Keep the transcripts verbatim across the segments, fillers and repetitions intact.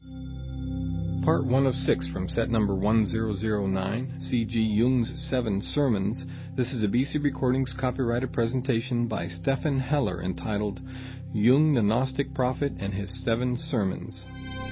Part one of six from set number one thousand nine, C G Jung's Seven Sermons. This is a B C Recordings copyrighted presentation by Stefan Heller entitled Jung the Gnostic Prophet and His Seven Sermons.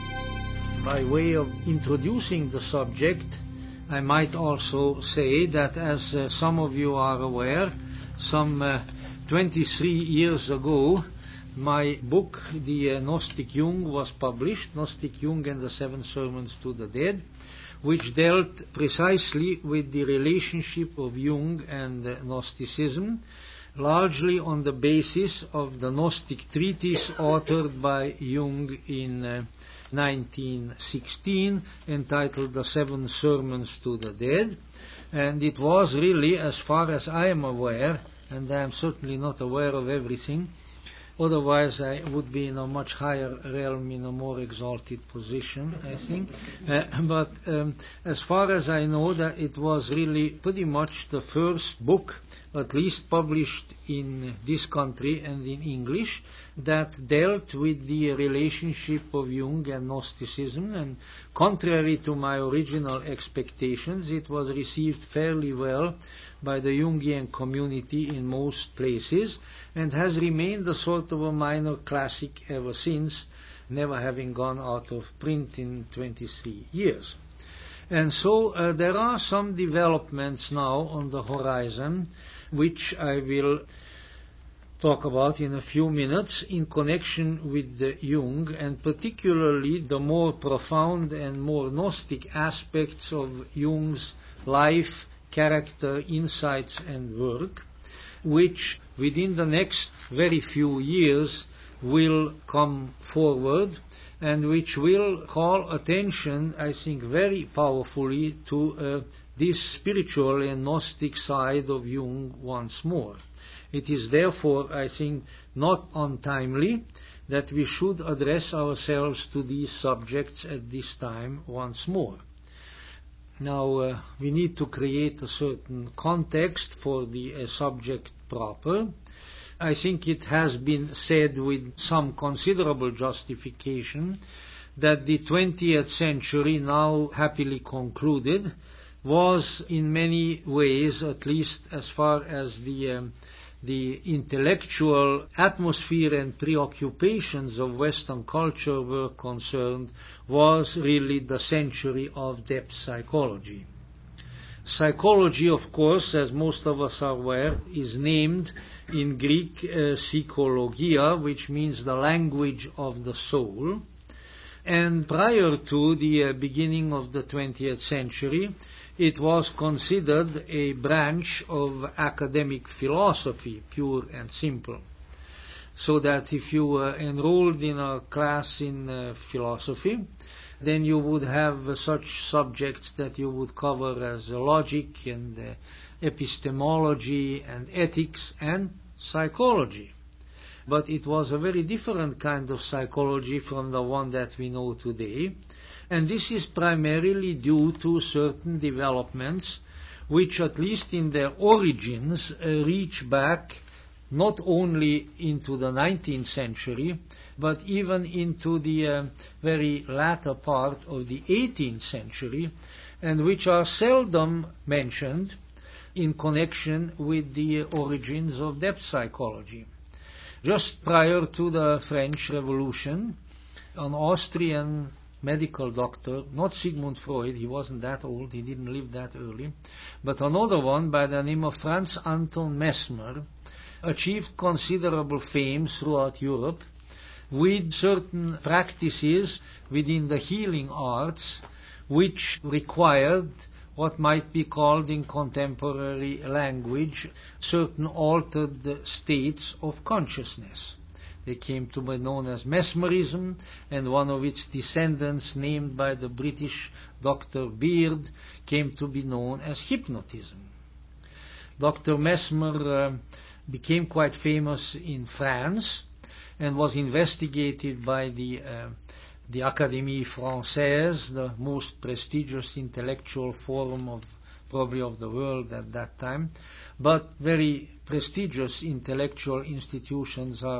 By way of introducing the subject, I might also say that, as uh, some of you are aware, some uh, twenty-three years ago, my book, The uh, Gnostic Jung, was published, Gnostic Jung and the Seven Sermons to the Dead, which dealt precisely with the relationship of Jung and uh, Gnosticism, largely on the basis of the Gnostic treatise authored by Jung in uh, nineteen sixteen, entitled The Seven Sermons to the Dead. And it was really, as far as I am aware, and I am certainly not aware of everything, otherwise I would be in a much higher realm, in a more exalted position, I think. Uh, but um, as far as I know, that it was really pretty much the first book, at least published in this country and in English, that dealt with the relationship of Jung and Gnosticism. And contrary to my original expectations, it was received fairly well by the Jungian community in most places, and has remained a sort of a minor classic ever since, never having gone out of print in twenty-three years. And so uh, there are some developments now on the horizon, which I will talk about in a few minutes in connection with the Jung, and particularly the more profound and more Gnostic aspects of Jung's life, character, insights and work, which within the next very few years will come forward, and which will call attention, I think, very powerfully to uh, this spiritual and Gnostic side of Jung once more. It is therefore, I think, not untimely that we should address ourselves to these subjects at this time once more. Now, uh, we need to create a certain context for the uh, subject proper. I think it has been said with some considerable justification that the twentieth century, now happily concluded, was in many ways, at least as far as the um, the intellectual atmosphere and preoccupations of Western culture were concerned, was really the century of depth psychology. Psychology, of course, as most of us are aware, is named in Greek uh, psychologia, which means the language of the soul. And prior to the uh, beginning of the twentieth century, it was considered a branch of academic philosophy, pure and simple. So that if you were enrolled in a class in uh, philosophy, then you would have uh, such subjects that you would cover as uh, logic and uh, epistemology and ethics and psychology. But it was a very different kind of psychology from the one that we know today. And this is primarily due to certain developments which, at least in their origins, uh, reach back not only into the nineteenth century, but even into the uh, very latter part of the eighteenth century, and which are seldom mentioned in connection with the origins of depth psychology. Just prior to the French Revolution, an Austrian medical doctor, not Sigmund Freud, he wasn't that old, he didn't live that early, but another one by the name of Franz Anton Mesmer, achieved considerable fame throughout Europe with certain practices within the healing arts which required what might be called in contemporary language certain altered states of consciousness. They came to be known as mesmerism, and one of its descendants, named by the British Doctor Beard, came to be known as hypnotism. Doctor Mesmer uh, became quite famous in France and was investigated by the uh, the Académie Française, the most prestigious intellectual forum of probably of the world at that time. But very prestigious intellectual institutions are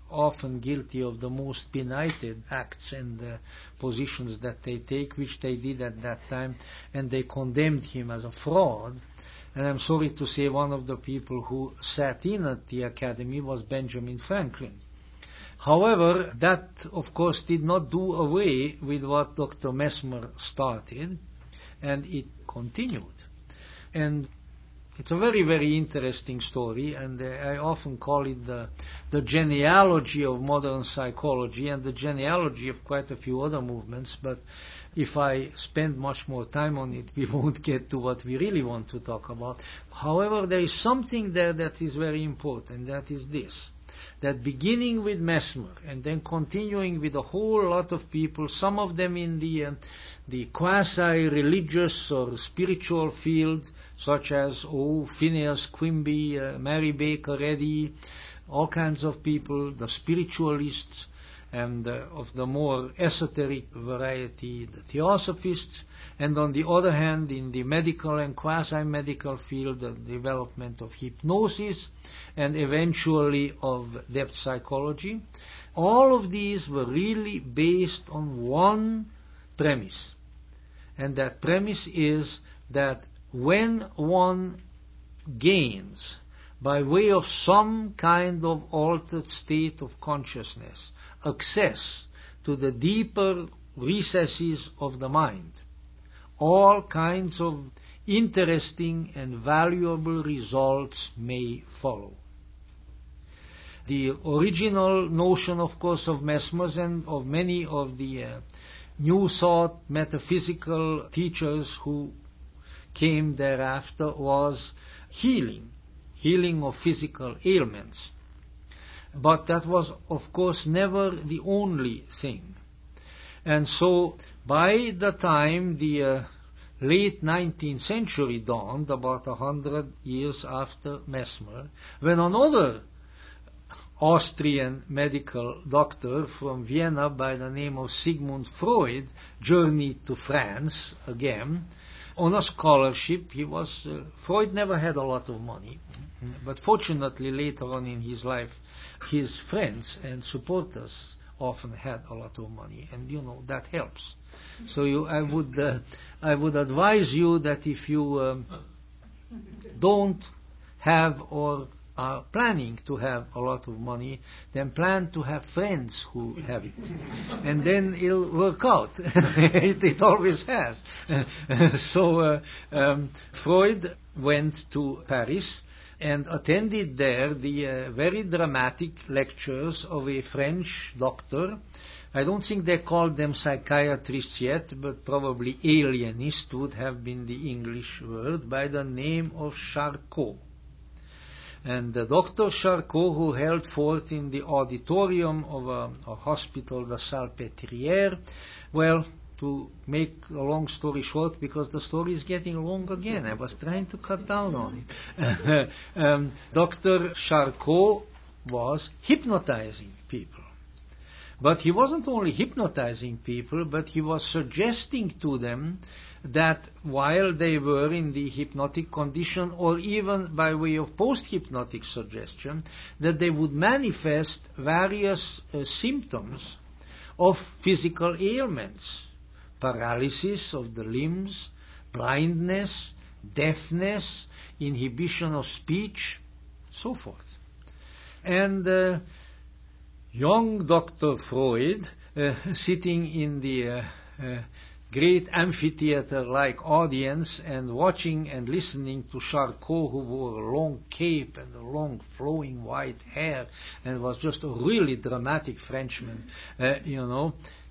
often guilty of the most benighted acts and uh, positions that they take, which they did at that time, and they condemned him as a fraud. And I'm sorry to say one of the people who sat in at the academy was Benjamin Franklin. However, that, of course, did not do away with what Doctor Mesmer started, and it continued. And it's a very, very interesting story, and uh, I often call it the, the genealogy of modern psychology and the genealogy of quite a few other movements, but if I spend much more time on it, we won't get to what we really want to talk about. However, there is something there that is very important, that is this, that beginning with Mesmer and then continuing with a whole lot of people, some of them in the uh, the quasi-religious or spiritual field, such as, oh, Phineas Quimby, uh, Mary Baker Eddy, all kinds of people, the spiritualists, and uh, of the more esoteric variety, the theosophists, and on the other hand, in the medical and quasi-medical field, the development of hypnosis, and eventually of depth psychology. All of these were really based on one premise. And that premise is that when one gains, by way of some kind of altered state of consciousness, access to the deeper recesses of the mind, all kinds of interesting and valuable results may follow. The original notion, of course, of Mesmer's and of many of the uh, New Thought metaphysical teachers who came thereafter was healing, healing of physical ailments. But that was, of course, never the only thing. And so, by the time the uh, late nineteenth century dawned, about a hundred years after Mesmer, when another Austrian medical doctor from Vienna by the name of Sigmund Freud journeyed to France again on a scholarship. He was uh, Freud never had a lot of money, but fortunately later on in his life his friends and supporters often had a lot of money, and you know that helps. So you, I would uh, I would advise you that if you um, don't have or are planning to have a lot of money, then plan to have friends who have it. And then it'll work out. it, it always has. so uh, um, Freud went to Paris and attended there the uh, very dramatic lectures of a French doctor. I don't think they called them psychiatrists yet, but probably alienists would have been the English word, by the name of Charcot. And uh, Doctor Charcot, who held forth in the auditorium of a, a hospital, the Salpêtrière, well, to make a long story short, because the story is getting long again, I was trying to cut down on it. um, Doctor Charcot was hypnotizing people. But he wasn't only hypnotizing people, but he was suggesting to them that while they were in the hypnotic condition, or even by way of post-hypnotic suggestion, that they would manifest various uh, symptoms of physical ailments, paralysis of the limbs, blindness, deafness, inhibition of speech, so forth. And uh, young Doctor Freud, uh, sitting in the uh, uh, great amphitheater-like audience and watching and listening to Charcot, who wore a long cape and a long flowing white hair and was just a really dramatic Frenchman, uh, you know,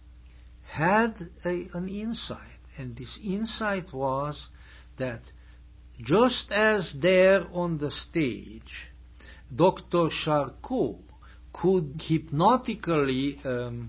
had a, an insight. And this insight was that just as there on the stage, Doctor Charcot could hypnotically um,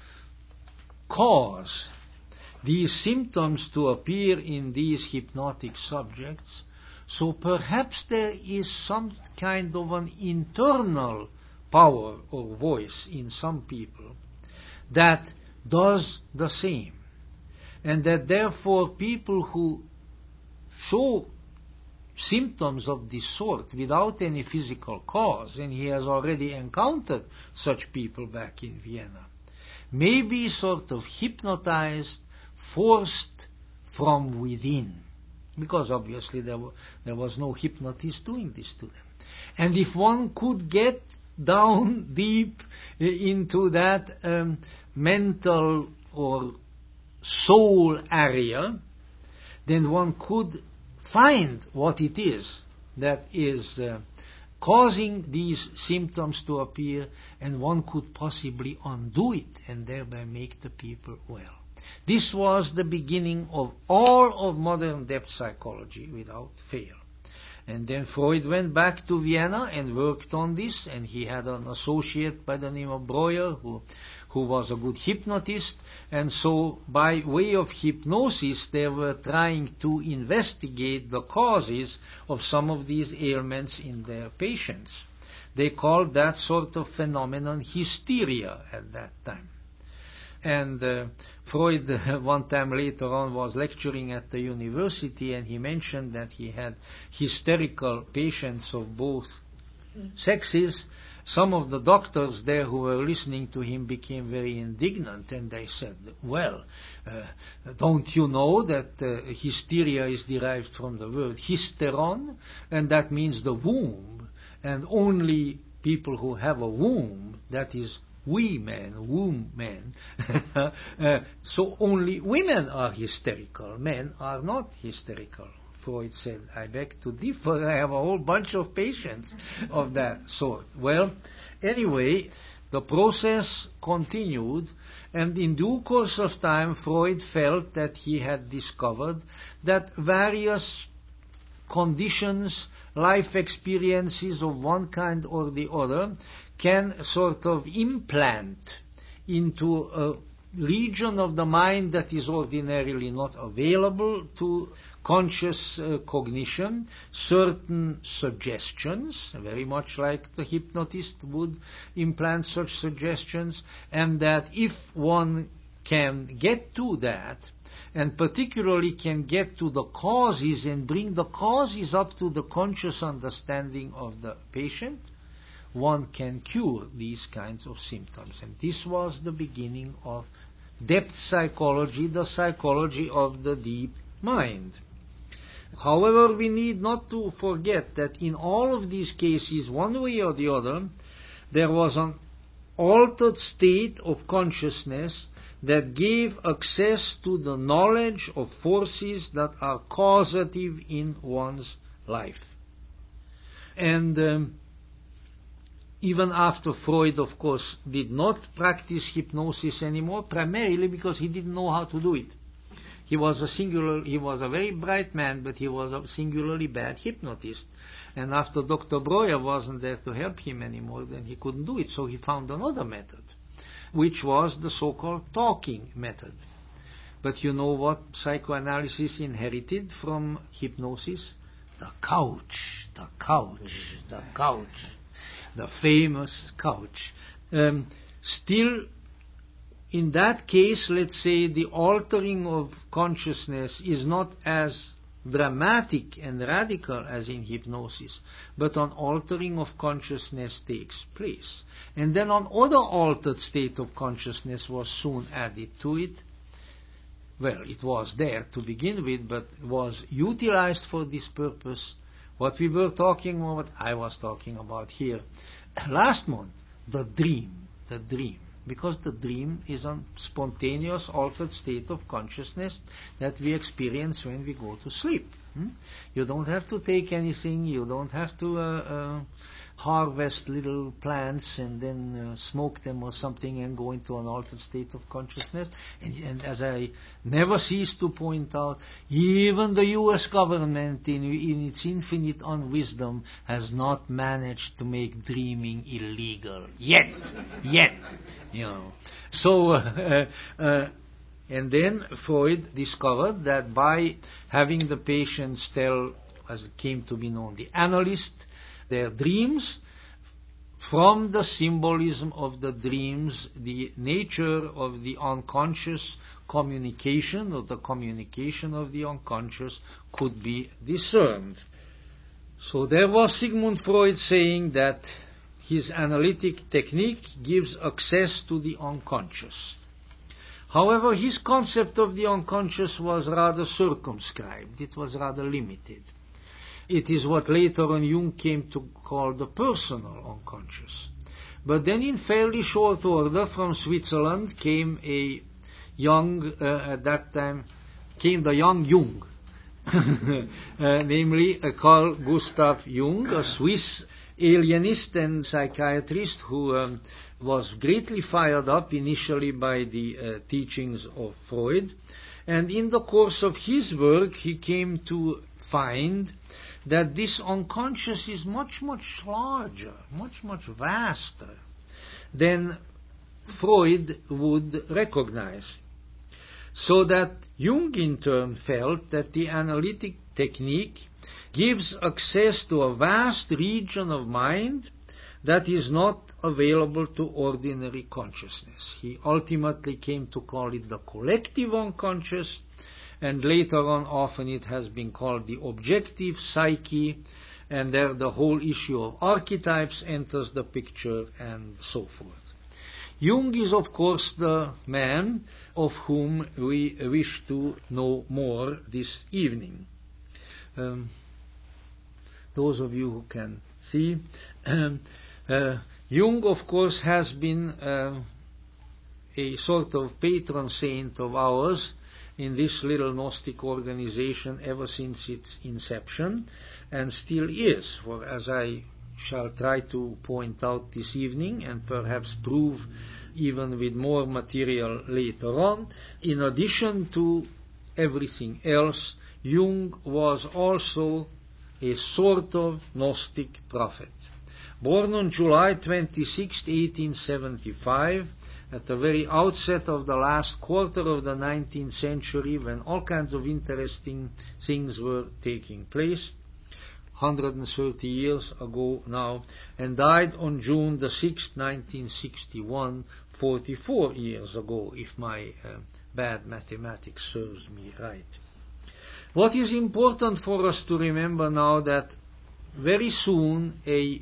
cause these symptoms to appear in these hypnotic subjects, so perhaps there is some kind of an internal power or voice in some people that does the same, and that therefore people who show symptoms of this sort without any physical cause, and he has already encountered such people back in Vienna, may be sort of hypnotized, forced from within, because obviously there, w- there was no hypnotist doing this to them. And if one could get down deep into that um, mental or soul area, then one could find what it is that is uh, causing these symptoms to appear, and one could possibly undo it and thereby make the people well. This was the beginning of all of modern depth psychology without fail. And then Freud went back to Vienna and worked on this, and he had an associate by the name of Breuer who, who was a good hypnotist, and so by way of hypnosis they were trying to investigate the causes of some of these ailments in their patients. They called that sort of phenomenon hysteria at that time. And uh, Freud, uh, one time later on, was lecturing at the university, and he mentioned that he had hysterical patients of both sexes. Some of the doctors there who were listening to him became very indignant, and they said, well, uh, don't you know that uh, hysteria is derived from the word hysteron, and that means the womb, and only people who have a womb, that is we men, womb men, uh, so only women are hysterical, men are not hysterical. Freud said, I beg to differ, I have a whole bunch of patients of that sort. Well, anyway, the process continued, and in due course of time, Freud felt that he had discovered that various conditions, life experiences of one kind or the other, can sort of implant into a region of the mind that is ordinarily not available to conscious uh, cognition, certain suggestions, very much like the hypnotist would implant such suggestions, and that if one can get to that, and particularly can get to the causes and bring the causes up to the conscious understanding of the patient, one can cure these kinds of symptoms. And this was the beginning of depth psychology, the psychology of the deep mind. However, we need not to forget that in all of these cases, one way or the other, there was an altered state of consciousness that gave access to the knowledge of forces that are causative in one's life. And um, even after Freud, of course, did not practice hypnosis anymore, primarily because he didn't know how to do it. He was a singular, he was a very bright man, but he was a singularly bad hypnotist. And after Doctor Breuer wasn't there to help him anymore, then he couldn't do it. So he found another method, which was the so-called talking method. But you know what psychoanalysis inherited from hypnosis? The couch, the couch, the couch, the famous couch. Um, still, in that case, let's say the altering of consciousness is not as dramatic and radical as in hypnosis, but an altering of consciousness takes place. And then another altered state of consciousness was soon added to it. Well, it was there to begin with, but was utilized for this purpose. What we were talking about, what I was talking about here last month, the dream, the dream. Because the dream is a spontaneous altered state of consciousness that we experience when we go to sleep. Hmm? You don't have to take anything, you don't have to uh, uh, harvest little plants and then uh, smoke them or something and go into an altered state of consciousness. And, and as I never cease to point out, even the U S government in, in its infinite unwisdom has not managed to make dreaming illegal. Yet! Yet! You know. So, uh, uh, and then Freud discovered that by having the patients tell, as it came to be known, the analyst, their dreams, from the symbolism of the dreams, the nature of the unconscious communication or the communication of the unconscious could be discerned. So there was Sigmund Freud saying that his analytic technique gives access to the unconscious. However, his concept of the unconscious was rather circumscribed. It was rather limited. It is what later on Jung came to call the personal unconscious. But then in fairly short order from Switzerland came a young, uh, at that time, came the young Jung, uh, namely uh, Carl Gustav Jung, a Swiss alienist and psychiatrist who um, was greatly fired up initially by the uh, teachings of Freud. And in the course of his work, he came to find that this unconscious is much, much larger, much, much vaster than Freud would recognize. So that Jung in turn felt that the analytic technique gives access to a vast region of mind that is not available to ordinary consciousness. He ultimately came to call it the collective unconscious, and later on often it has been called the objective psyche, and there the whole issue of archetypes enters the picture, and so forth. Jung is, of course, the man of whom we wish to know more this evening. Um, those of you who can see, um, uh, Jung, of course, has been uh, a sort of patron saint of ours in this little Gnostic organization ever since its inception, and still is, for as I shall try to point out this evening, and perhaps prove even with more material later on, in addition to everything else, Jung was also a sort of Gnostic prophet. Born on July twenty-sixth, eighteen seventy-five, at the very outset of the last quarter of the nineteenth century, when all kinds of interesting things were taking place, one hundred thirty years ago now, and died on June the sixth, nineteen sixty-one, forty-four years ago, if my uh, bad mathematics serves me right. What is important for us to remember now that very soon a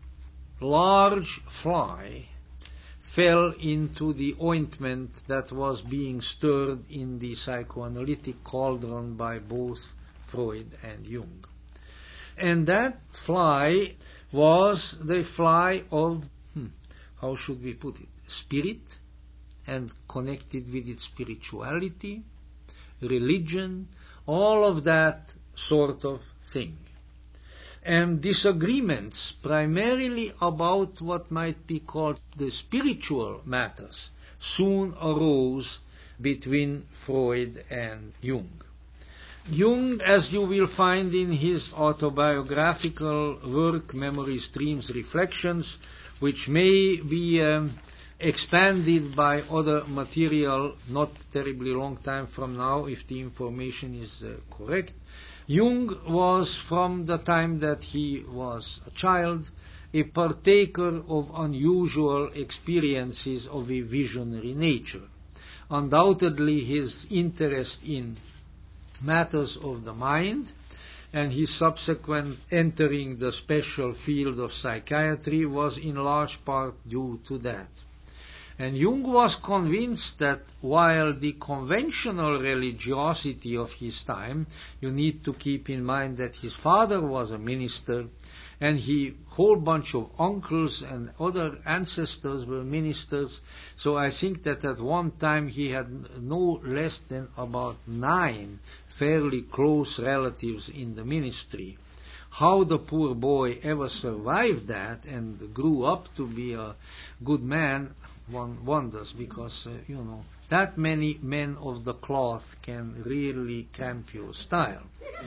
large fly fell into the ointment that was being stirred in the psychoanalytic cauldron by both Freud and Jung. And that fly was the fly of, hmm, how should we put it, spirit, and connected with its spirituality, religion, all of that sort of thing. And disagreements primarily about what might be called the spiritual matters soon arose between Freud and Jung. Jung, as you will find in his autobiographical work, Memories, Dreams, Reflections, which may be um, expanded by other material not terribly long time from now, if the information is uh, correct, Jung was, from the time that he was a child, a partaker of unusual experiences of a visionary nature. Undoubtedly, his interest in matters of the mind and his subsequent entering the special field of psychiatry was in large part due to that. And Jung was convinced that while the conventional religiosity of his time, you need to keep in mind that his father was a minister, and he whole bunch of uncles and other ancestors were ministers, so I think that at one time he had no less than about nine fairly close relatives in the ministry. How the poor boy ever survived that and grew up to be a good man, one wonders, because, uh, you know, that many men of the cloth can really camp your style.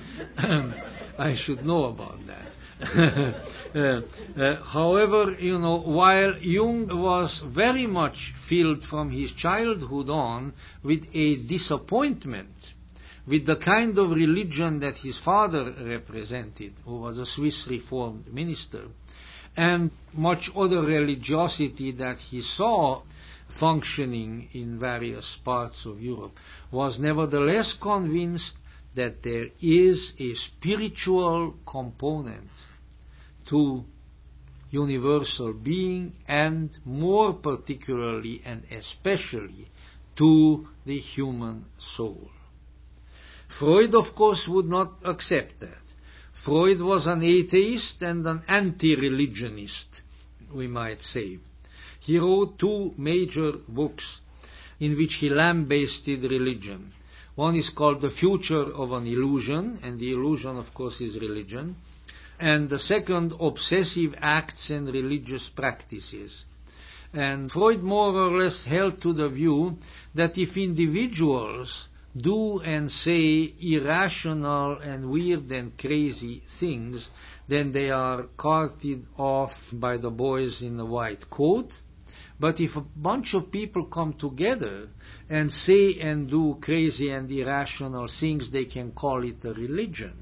I should know about that. uh, uh, however, you know, while Jung was very much filled from his childhood on with a disappointment with the kind of religion that his father represented, who was a Swiss Reformed minister, and much other religiosity that he saw functioning in various parts of Europe, was nevertheless convinced that there is a spiritual component to universal being, and more particularly and especially to the human soul. Freud, of course, would not accept that. Freud was an atheist and an anti-religionist, we might say. He wrote two major books in which he lambasted religion. One is called The Future of an Illusion, and the illusion, of course, is religion. And the second, Obsessive Acts and Religious Practices. And Freud more or less held to the view that if individuals do and say irrational and weird and crazy things, then they are carted off by the boys in the white coat. But if a bunch of people come together and say and do crazy and irrational things, they can call it a religion.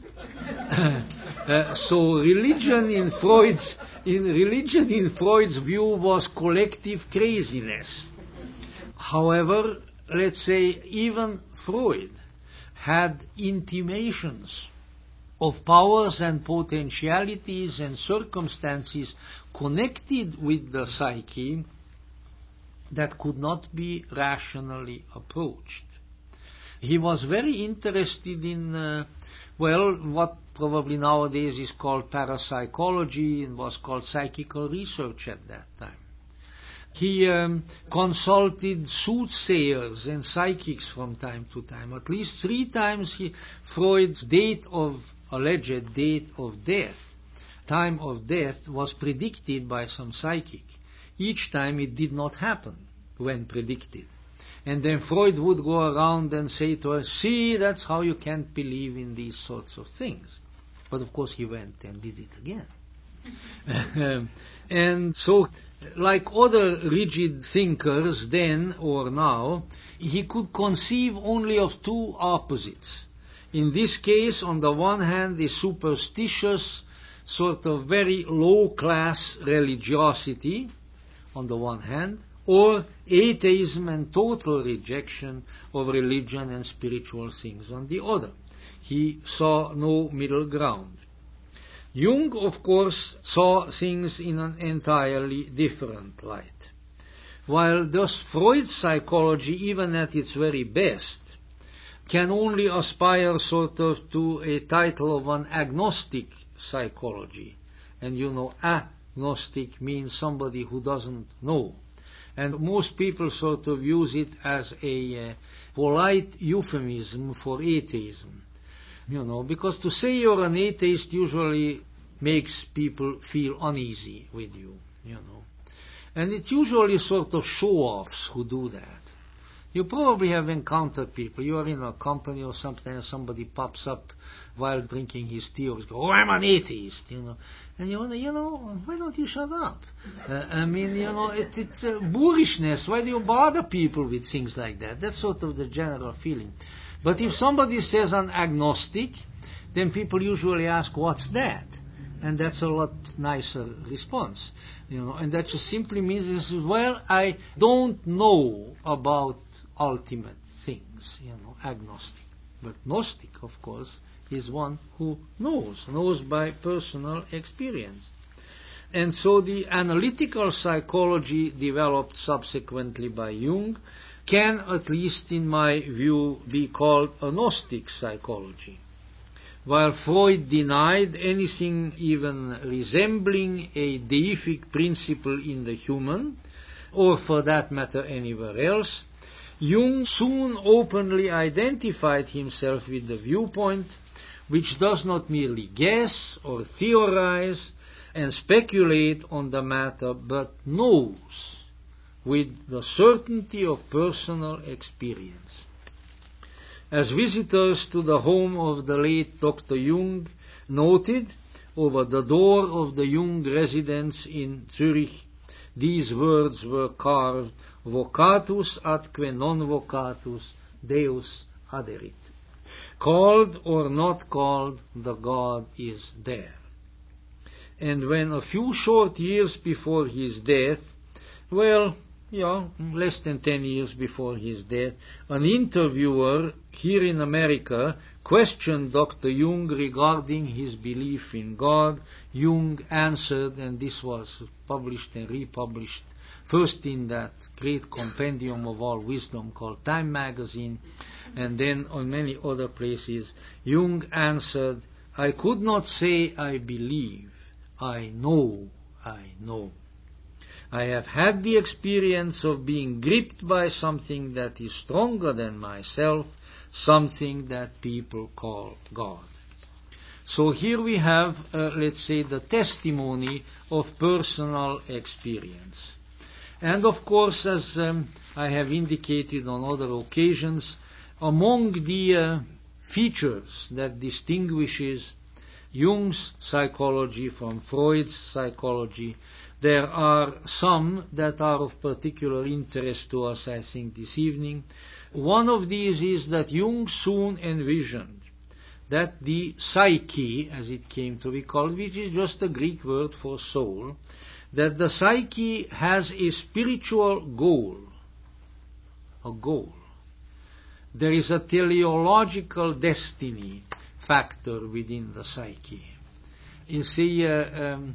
uh, so religion in Freud's in religion in Freud's view was collective craziness. However, let's say even Freud had intimations of powers and potentialities and circumstances connected with the psyche that could not be rationally approached. He was very interested in, uh, well, what probably nowadays is called parapsychology and was called psychical research at that time. He um, consulted soothsayers and psychics from time to time. At least three times he, Freud's date of, alleged date of death, time of death, was predicted by some psychic. Each time it did not happen when predicted. And then Freud would go around and say to us, see, that's how you can't believe in these sorts of things. But of course he went and did it again. And so, like other rigid thinkers then or now, he could conceive only of two opposites. In this case, on the one hand, the superstitious, sort of very low-class religiosity, on the one hand, or atheism and total rejection of religion and spiritual things on the other. He saw no middle ground. Jung, of course, saw things in an entirely different light. While thus Freud's psychology, even at its very best, can only aspire sort of to a title of an agnostic psychology. And you know, agnostic means somebody who doesn't know. And most people sort of use it as a uh, polite euphemism for atheism. You know, because to say you're an atheist usually makes people feel uneasy with you, you know. And it's usually sort of show-offs who do that. You probably have encountered people. You are in a company or something and somebody pops up while drinking his tea or goes, oh, I'm an atheist, you know. And you wonder, you know, why don't you shut up? Uh, I mean, you know, it, it's uh, boorishness. Why do you bother people with things like that? That's sort of the general feeling. But if somebody says an agnostic, then people usually ask, what's that? And that's a lot nicer response, you know. And that just simply means, well, I don't know about ultimate things, you know, agnostic. But Gnostic, of course, is one who knows, knows by personal experience. And so the analytical psychology developed subsequently by Jung can, at least in my view, be called a Gnostic psychology. While Freud denied anything even resembling a deific principle in the human, or for that matter anywhere else, Jung soon openly identified himself with the viewpoint which does not merely guess or theorize and speculate on the matter, but knows with the certainty of personal experience. As visitors to the home of the late Doctor Jung noted, over the door of the Jung residence in Zurich, these words were carved, vocatus atque non vocatus, Deus aderit. Called or not called, the God is there. And when a few short years before his death, well, yeah, less than ten years before his death, an interviewer here in America questioned Doctor Jung regarding his belief in God. Jung answered, and this was published and republished, first in that great compendium of all wisdom called Time magazine, and then on many other places. Jung answered, "I could not say I believe, I know, I know. I have had the experience of being gripped by something that is stronger than myself, something that people call God." So here we have, uh, let's say, the testimony of personal experience. And of course, as um, I have indicated on other occasions, among the uh, features that distinguishes Jung's psychology from Freud's psychology, there are some that are of particular interest to us, I think, this evening. One of these is that Jung soon envisioned that the psyche, as it came to be called, which is just a Greek word for soul, that the psyche has a spiritual goal, a goal. There is a teleological destiny factor within the psyche. You see, uh, um,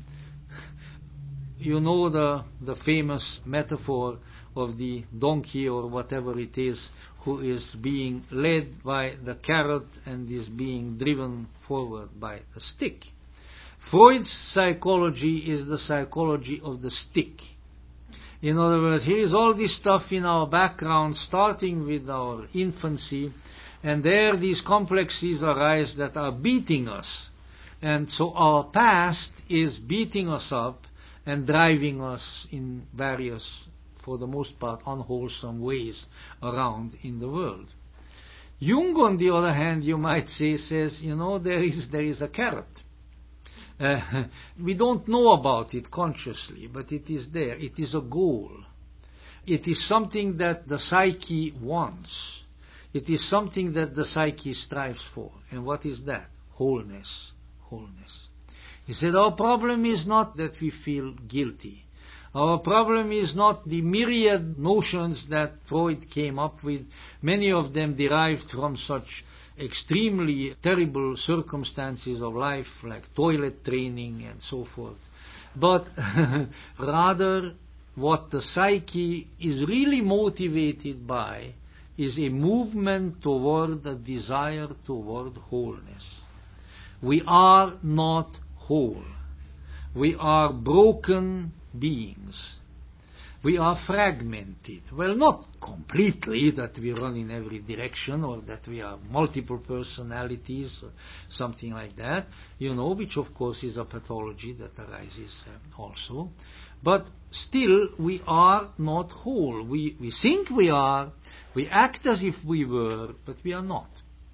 you know the, the famous metaphor of the donkey or whatever it is who is being led by the carrot and is being driven forward by the stick. Freud's psychology is the psychology of the stick. In other words, here is all this stuff in our background, starting with our infancy, and there these complexes arise that are beating us. And so our past is beating us up and driving us in various, for the most part, unwholesome ways around in the world. Jung, on the other hand, you might say, says, you know, there is, there is a carrot. Uh, we don't know about it consciously, but it is there. It is a goal. It is something that the psyche wants. It is something that the psyche strives for. And what is that? Wholeness. Wholeness. He said, our problem is not that we feel guilty. Our problem is not the myriad notions that Freud came up with, many of them derived from such extremely terrible circumstances of life, like toilet training and so forth. But rather, what the psyche is really motivated by is a movement toward a desire toward wholeness. We are not whole. We are broken beings. We are fragmented. Well, not completely, that we run in every direction or that we are multiple personalities or something like that, you know, which of course is a pathology that arises uh, also. But still, we are not whole. We, we think we are, we act as if we were, but we are not.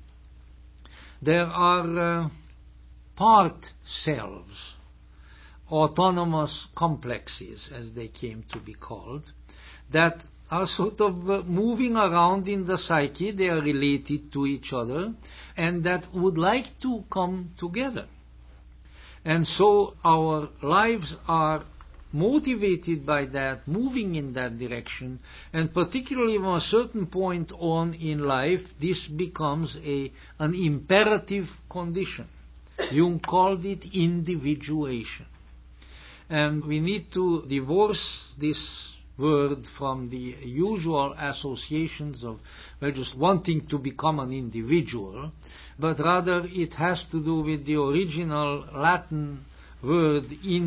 There are uh, part selves, autonomous complexes, as they came to be called, that are sort of uh, moving around in the psyche. They are related to each other, and that would like to come together. And so our lives are motivated by that, moving in that direction, and particularly from a certain point on in life, this becomes a an imperative condition. Jung called it individuation. And we need to divorce this word from the usual associations of, well, just wanting to become an individual, but rather it has to do with the original Latin word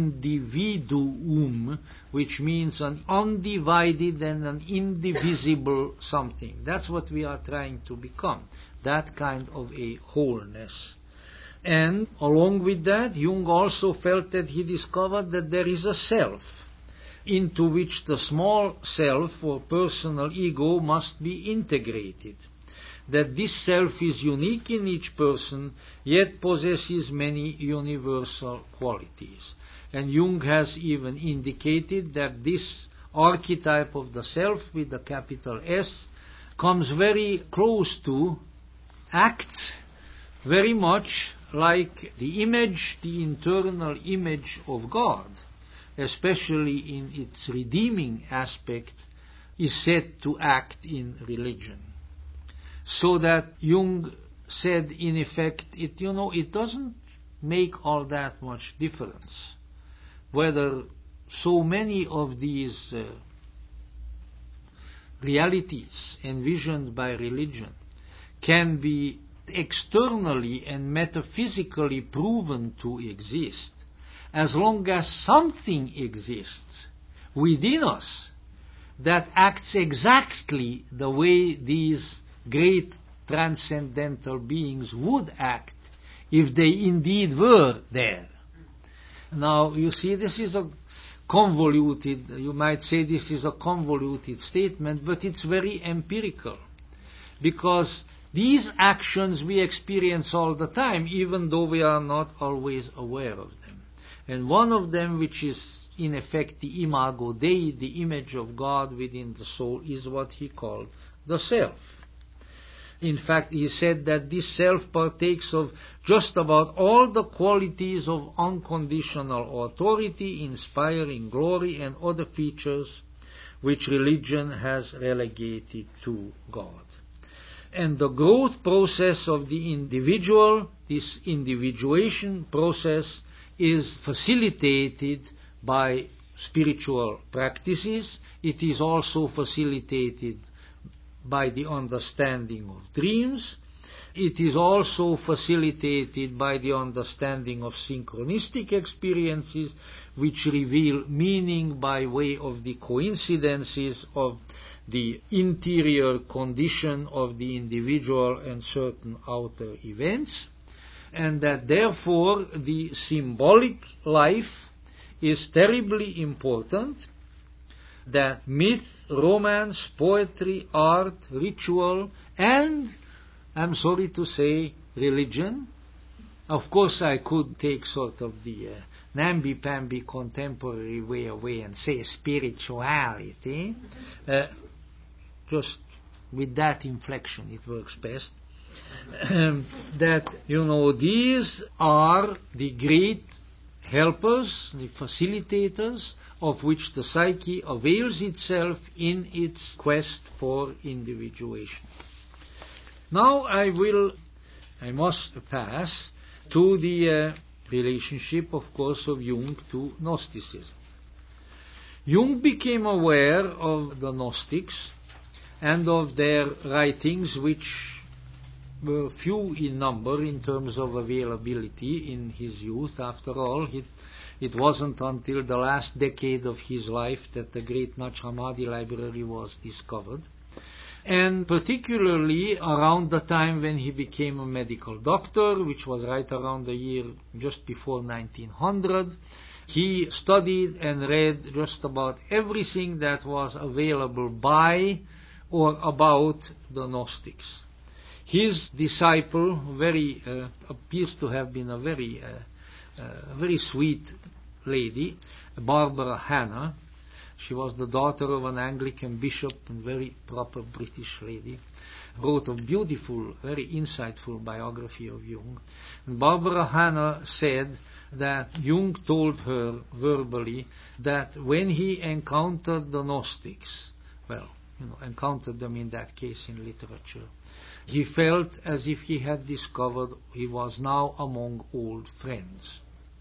individuum, which means an undivided and an indivisible something. That's what we are trying to become, that kind of a wholeness. And along with that, Jung also felt that he discovered that there is a self, into which the small self or personal ego must be integrated. That this self is unique in each person, yet possesses many universal qualities. And Jung has even indicated that this archetype of the self with the capital S comes very close to, acts very much like the image, the internal image of God, especially in its redeeming aspect is said to act in religion. So that Jung said, in effect, it, you know, it doesn't make all that much difference whether so many of these uh, realities envisioned by religion can be externally and metaphysically proven to exist, as long as something exists within us that acts exactly the way these great transcendental beings would act if they indeed were there. Now, you see, this is a convoluted, you might say this is a convoluted statement, but it's very empirical, because these actions we experience all the time, even though we are not always aware of them. And one of them, which is in effect the imago Dei, the image of God within the soul, is what he called the self. In fact, he said that this self partakes of just about all the qualities of unconditional authority, inspiring glory, and other features which religion has relegated to God. And the growth process of the individual, this individuation process, is facilitated by spiritual practices. It is also facilitated by the understanding of dreams. It is also facilitated by the understanding of synchronistic experiences, which reveal meaning by way of the coincidences of the interior condition of the individual and certain outer events, and that therefore the symbolic life is terribly important, that myth, romance, poetry, art, ritual, and, I'm sorry to say, religion. Of course, I could take sort of the uh, namby-pamby contemporary way away and say spirituality. Uh, just with that inflection, it works best. Um, that, you know, these are the great helpers, the facilitators, of which the psyche avails itself in its quest for individuation. Now I will, I must pass to the uh, relationship, of course, of Jung to Gnosticism. Jung became aware of the Gnostics and of their writings, which were few in number in terms of availability in his youth. After all, he It wasn't until the last decade of his life that the great Nag Hammadi library was discovered. And particularly around the time when he became a medical doctor, which was right around the year just before nineteen hundred, he studied and read just about everything that was available by or about the Gnostics. His disciple very uh, appears to have been a very uh, a very sweet lady, Barbara Hanna. She was the daughter of an Anglican bishop and very proper British lady. Wrote a beautiful, very insightful biography of Jung. And Barbara Hanna said that Jung told her verbally that when he encountered the Gnostics, well, you know, encountered them in that case in literature, he felt as if he had discovered he was now among old friends.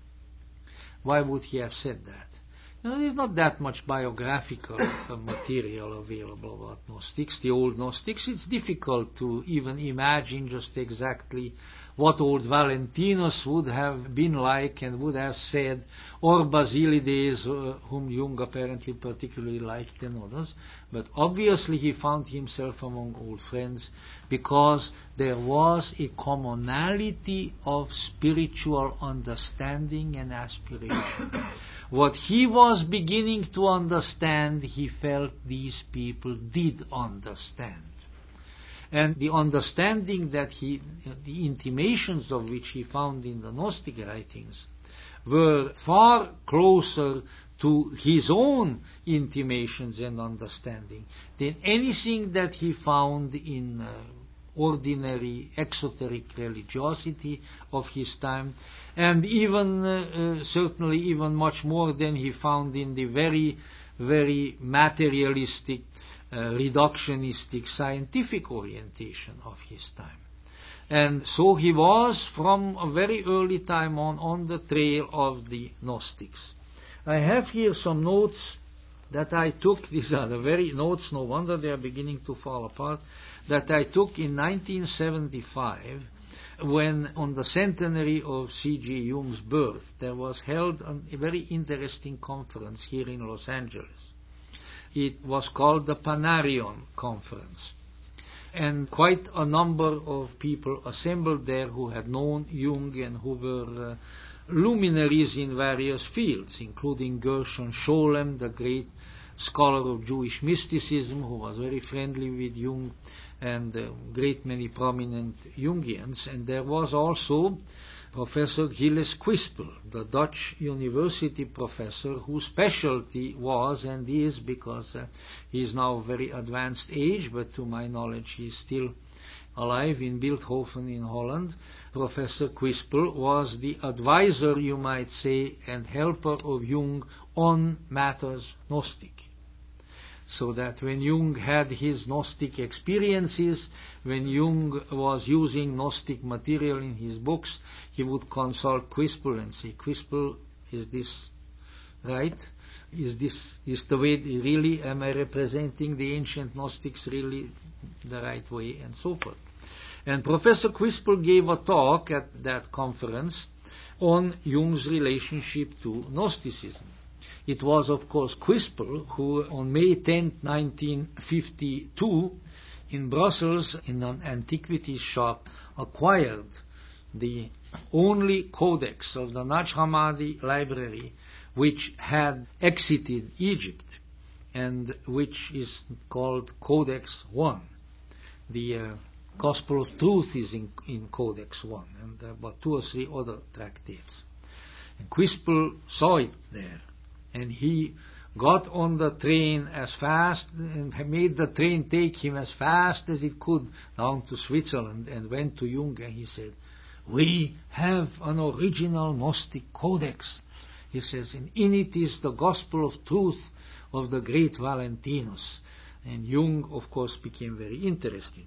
Why would he have said that? You know, there's not that much biographical uh, material available about Gnostics, the old Gnostics. It's difficult to even imagine just exactly what old Valentinus would have been like and would have said, or Basilides, uh, whom Jung apparently particularly liked, and others. But obviously he found himself among old friends because there was a commonality of spiritual understanding and aspiration. What he was beginning to understand, he felt these people did understand. And the understanding that he, the intimations of which he found in the Gnostic writings were far closer to his own intimations and understanding than anything that he found in uh, ordinary exoteric religiosity of his time, and even uh, uh, certainly even much more than he found in the very, very materialistic uh, reductionistic scientific orientation of his time. And so he was, from a very early time on, on the trail of the Gnostics. I have here some notes that I took. These are the very notes, no wonder they are beginning to fall apart, that I took in nineteen seventy-five, when on the centenary of C G Jung's birth, there was held an, a very interesting conference here in Los Angeles. It was called the Panarion Conference. And quite a number of people assembled there who had known Jung and who were uh, luminaries in various fields, including Gershon Scholem, the great scholar of Jewish mysticism, who was very friendly with Jung, and a great many prominent Jungians. And there was also Professor Gilles Quispel, the Dutch university professor, whose specialty was and is, because uh, he is now very advanced age, but to my knowledge he is still alive in Bilthoven in Holland. Professor Quispel was the advisor, you might say, and helper of Jung on matters Gnostic. So that when Jung had his Gnostic experiences, when Jung was using Gnostic material in his books, he would consult Quispel and say, Quispel, is this right? Is this is the way, really, am I representing the ancient Gnostics really the right way, and so forth. And Professor Quispel gave a talk at that conference on Jung's relationship to Gnosticism. It was, of course, Quispel who, on May tenth, nineteen fifty-two, in Brussels, in an antiquities shop, acquired the only codex of the Nag Hammadi library which had exited Egypt, and which is called Codex One. The uh, Gospel of Truth is in, in Codex One, and about two or three other tractates. And Quispel saw it there, and he got on the train as fast, and made the train take him as fast as it could down to Switzerland, and went to Jung, and he said, we have an original Gnostic codex. He says, and in it is the Gospel of Truth of the great Valentinus. And Jung, of course, became very interested.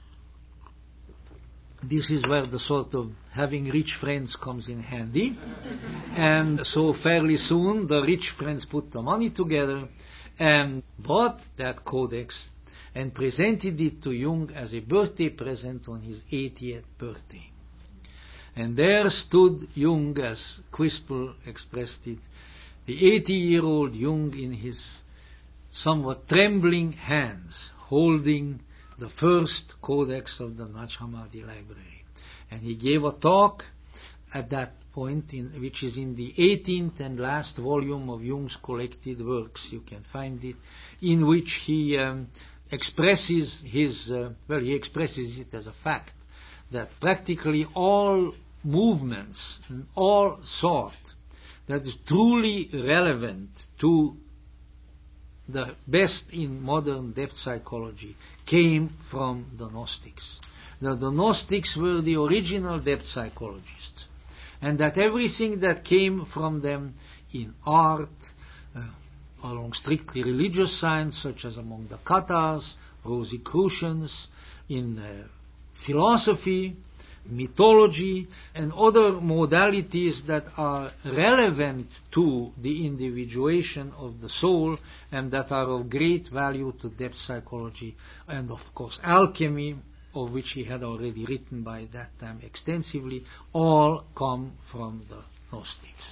This is where the sort of having rich friends comes in handy. And so fairly soon the rich friends put the money together and bought that codex and presented it to Jung as a birthday present on his eightieth birthday. And there stood Jung, as Quispel expressed it, the eighty-year-old Jung in his somewhat trembling hands, holding the first codex of the Nag Hammadi library. And he gave a talk at that point, in, which is in the eighteenth and last volume of Jung's collected works. You can find it, in which he um, expresses his, uh, well, he expresses it as a fact, that practically all movements and all thought that is truly relevant to the best in modern depth psychology came from the Gnostics. Now, the Gnostics were the original depth psychologists, and that everything that came from them in art, uh, along strictly religious science, such as among the Cathars, Rosicrucians, in uh, philosophy, mythology, and other modalities that are relevant to the individuation of the soul and that are of great value to depth psychology, and of course alchemy, of which he had already written by that time extensively, all come from the Gnostics.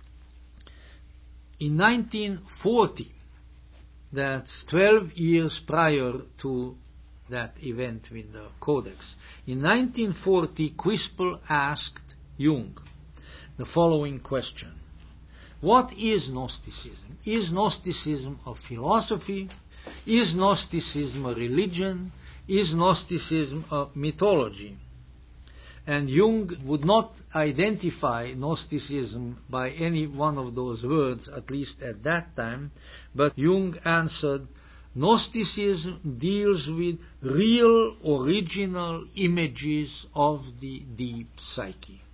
In nineteen forty, that's twelve years prior to that event with the Codex, in nineteen forty, Quispel asked Jung the following question: what is Gnosticism? Is Gnosticism a philosophy? Is Gnosticism a religion? Is Gnosticism a mythology? And Jung would not identify Gnosticism by any one of those words, at least at that time, but Jung answered, Gnosticism deals with real, original images of the deep psyche.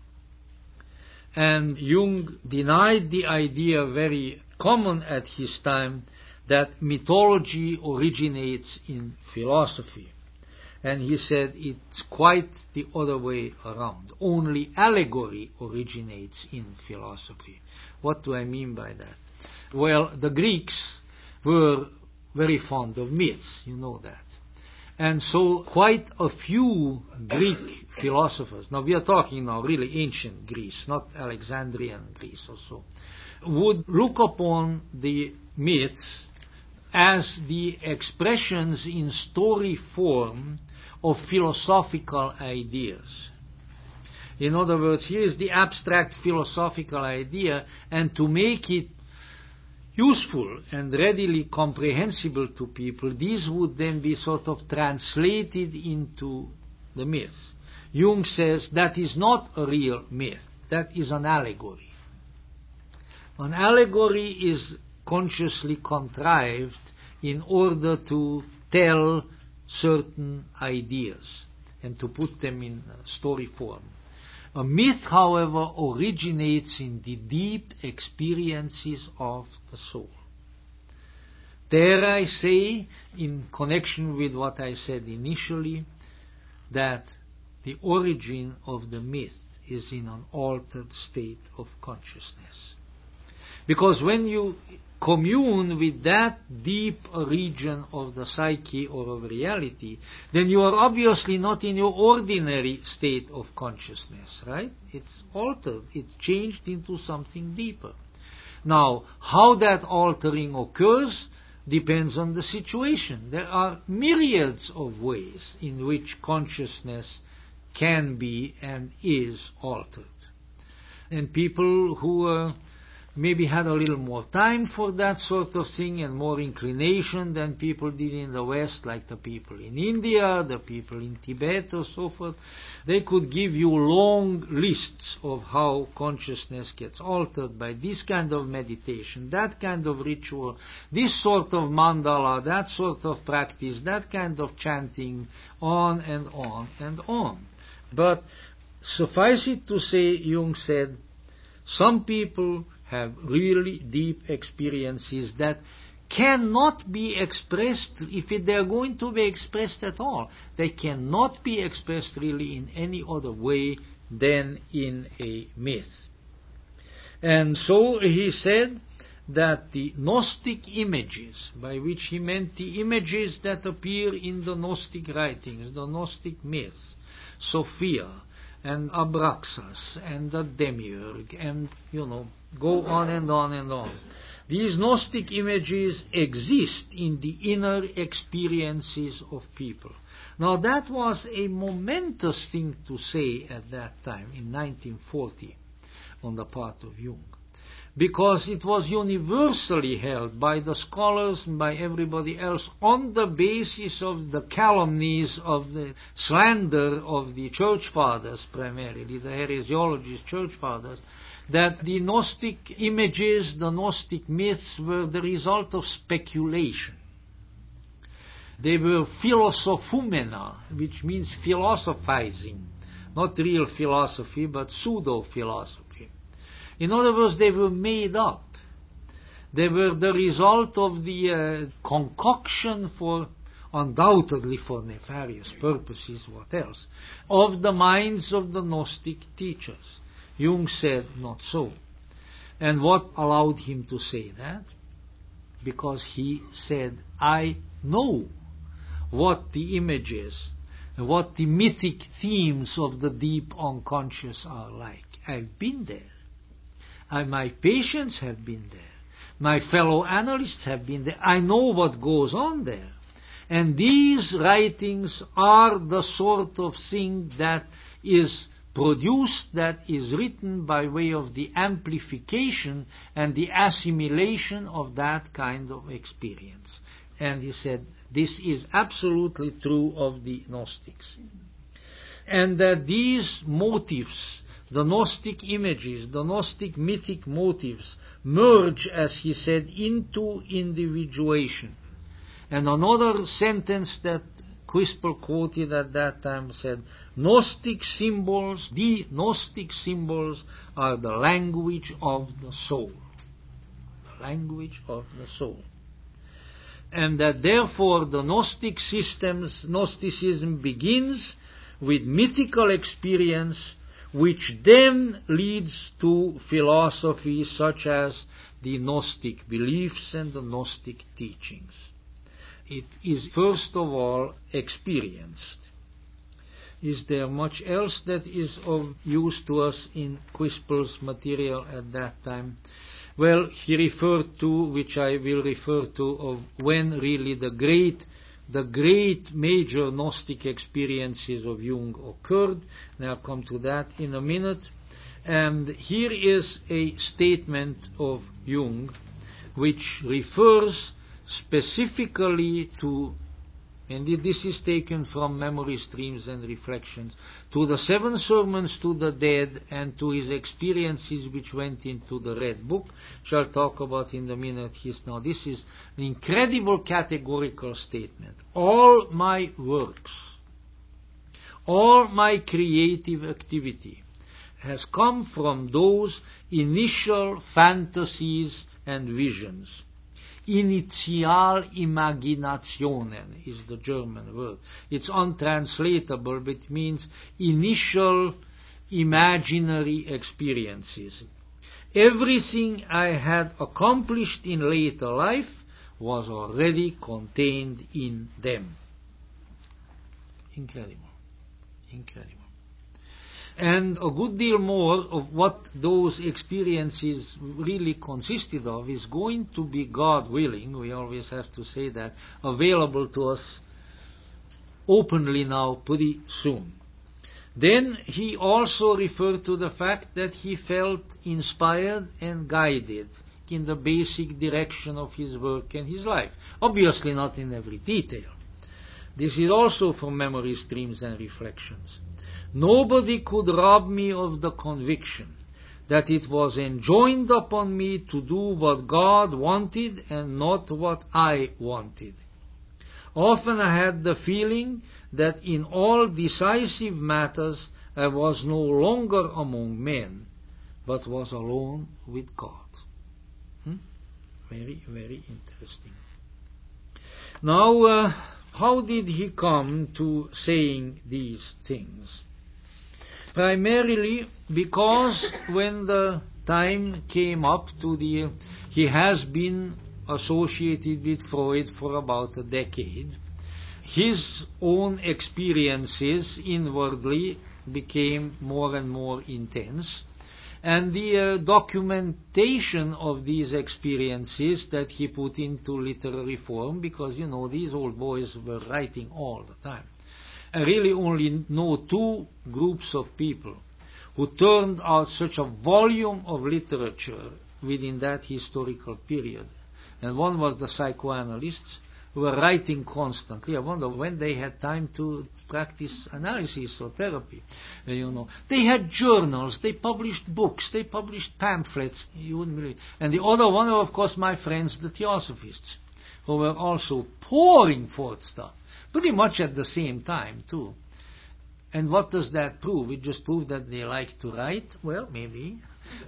And Jung denied the idea, very common at his time, that mythology originates in philosophy. And he said it's quite the other way around. Only allegory originates in philosophy. What do I mean by that? Well, the Greeks were very fond of myths, you know that. And so quite a few Greek philosophers, now we are talking now really ancient Greece, not Alexandrian Greece or so, would look upon the myths as the expressions in story form of philosophical ideas. In other words, here is the abstract philosophical idea, and to make it useful and readily comprehensible to people, these would then be sort of translated into the myth. Jung says that is not a real myth, that is an allegory. An allegory is consciously contrived in order to tell certain ideas and to put them in story form. A myth, however, originates in the deep experiences of the soul. There I say, in connection with what I said initially, that the origin of the myth is in an altered state of consciousness. Because when you commune with that deep region of the psyche or of reality, then you are obviously not in your ordinary state of consciousness, right? It's altered, it's changed into something deeper. Now, how that altering occurs depends on the situation. There are myriads of ways in which consciousness can be and is altered. And people who are maybe had a little more time for that sort of thing and more inclination than people did in the West, like the people in India, the people in Tibet, or so forth. They could give you long lists of how consciousness gets altered by this kind of meditation, that kind of ritual, this sort of mandala, that sort of practice, that kind of chanting, on and on and on. But suffice it to say, Jung said, some people have really deep experiences that cannot be expressed, if they are going to be expressed at all, they cannot be expressed really in any other way than in a myth. And so he said that the Gnostic images, by which he meant the images that appear in the Gnostic writings, the Gnostic myths, Sophia, and Abraxas, and the Demiurge, and, you know, go on and on and on. These Gnostic images exist in the inner experiences of people. Now, that was a momentous thing to say at that time, in nineteen forty, on the part of Jung, because it was universally held by the scholars and by everybody else on the basis of the calumnies of the slander of the church fathers, primarily, the heresiologists, church fathers, that the Gnostic images, the Gnostic myths were the result of speculation. They were philosophumena, which means philosophizing, not real philosophy, but pseudo-philosophy. In other words, they were made up. They were the result of the uh, concoction for, undoubtedly for nefarious purposes, what else, of the minds of the Gnostic teachers. Jung said not so. And what allowed him to say that? Because he said, I know what the images, what the mythic themes of the deep unconscious are like. I've been there. I, my patients have been there. My fellow analysts have been there. I know what goes on there. And these writings are the sort of thing that is produced, that is written by way of the amplification and the assimilation of that kind of experience. And he said, this is absolutely true of the Gnostics. And that these motives, the Gnostic images, the Gnostic mythic motives, merge, as he said, into individuation. And another sentence that Quispel quoted at that time said, Gnostic symbols, the Gnostic symbols are the language of the soul. The language of the soul. and that therefore the Gnostic systems, Gnosticism begins with mythical experience, which then leads to philosophy such as the Gnostic beliefs and the Gnostic teachings. It is first of all experienced. Is there much else that is of use to us in Quispel's material at that time? Well, he referred to, which I will refer to, of when really the great, the great major Gnostic experiences of Jung occurred, and I'll come to that in a minute. And here is a statement of Jung, which refers specifically to, and this is taken from Memory, Streams and Reflections, to the seven sermons to the dead and to his experiences which went into the Red Book, which I'll talk about in a minute. His, now this is an incredible categorical statement. All my works, all my creative activity has come from those initial fantasies and visions. Initial Imaginationen is the German word. It's untranslatable, but it means initial imaginary experiences. Everything I had accomplished in later life was already contained in them. Incredible. Incredible. And a good deal more of what those experiences really consisted of is going to be, God willing, we always have to say that, available to us openly now pretty soon. Then he also referred to the fact that he felt inspired and guided in the basic direction of his work and his life. Obviously not in every detail. This is also from Memory, Streams and Reflections. Nobody could rob me of the conviction that it was enjoined upon me to do what God wanted and not what I wanted. Often I had the feeling that in all decisive matters I was no longer among men, but was alone with God. Hmm? Very, very interesting. Now, uh, how did he come to saying these things? Primarily because when the time came up to the, he has been associated with Freud for about a decade. His own experiences inwardly became more and more intense, and the uh, documentation of these experiences that he put into literary form, because, you know, these old boys were writing all the time. I really only know two groups of people who turned out such a volume of literature within that historical period. And one was the psychoanalysts, who were writing constantly. I wonder when they had time to practice analysis or therapy. Uh, you know, they had journals, they published books, they published pamphlets. You wouldn't believe. And the other one, of course, my friends, the theosophists, who were also pouring forth stuff. Pretty much at the same time, too. And what does that prove? It just proves that they like to write? Well, maybe.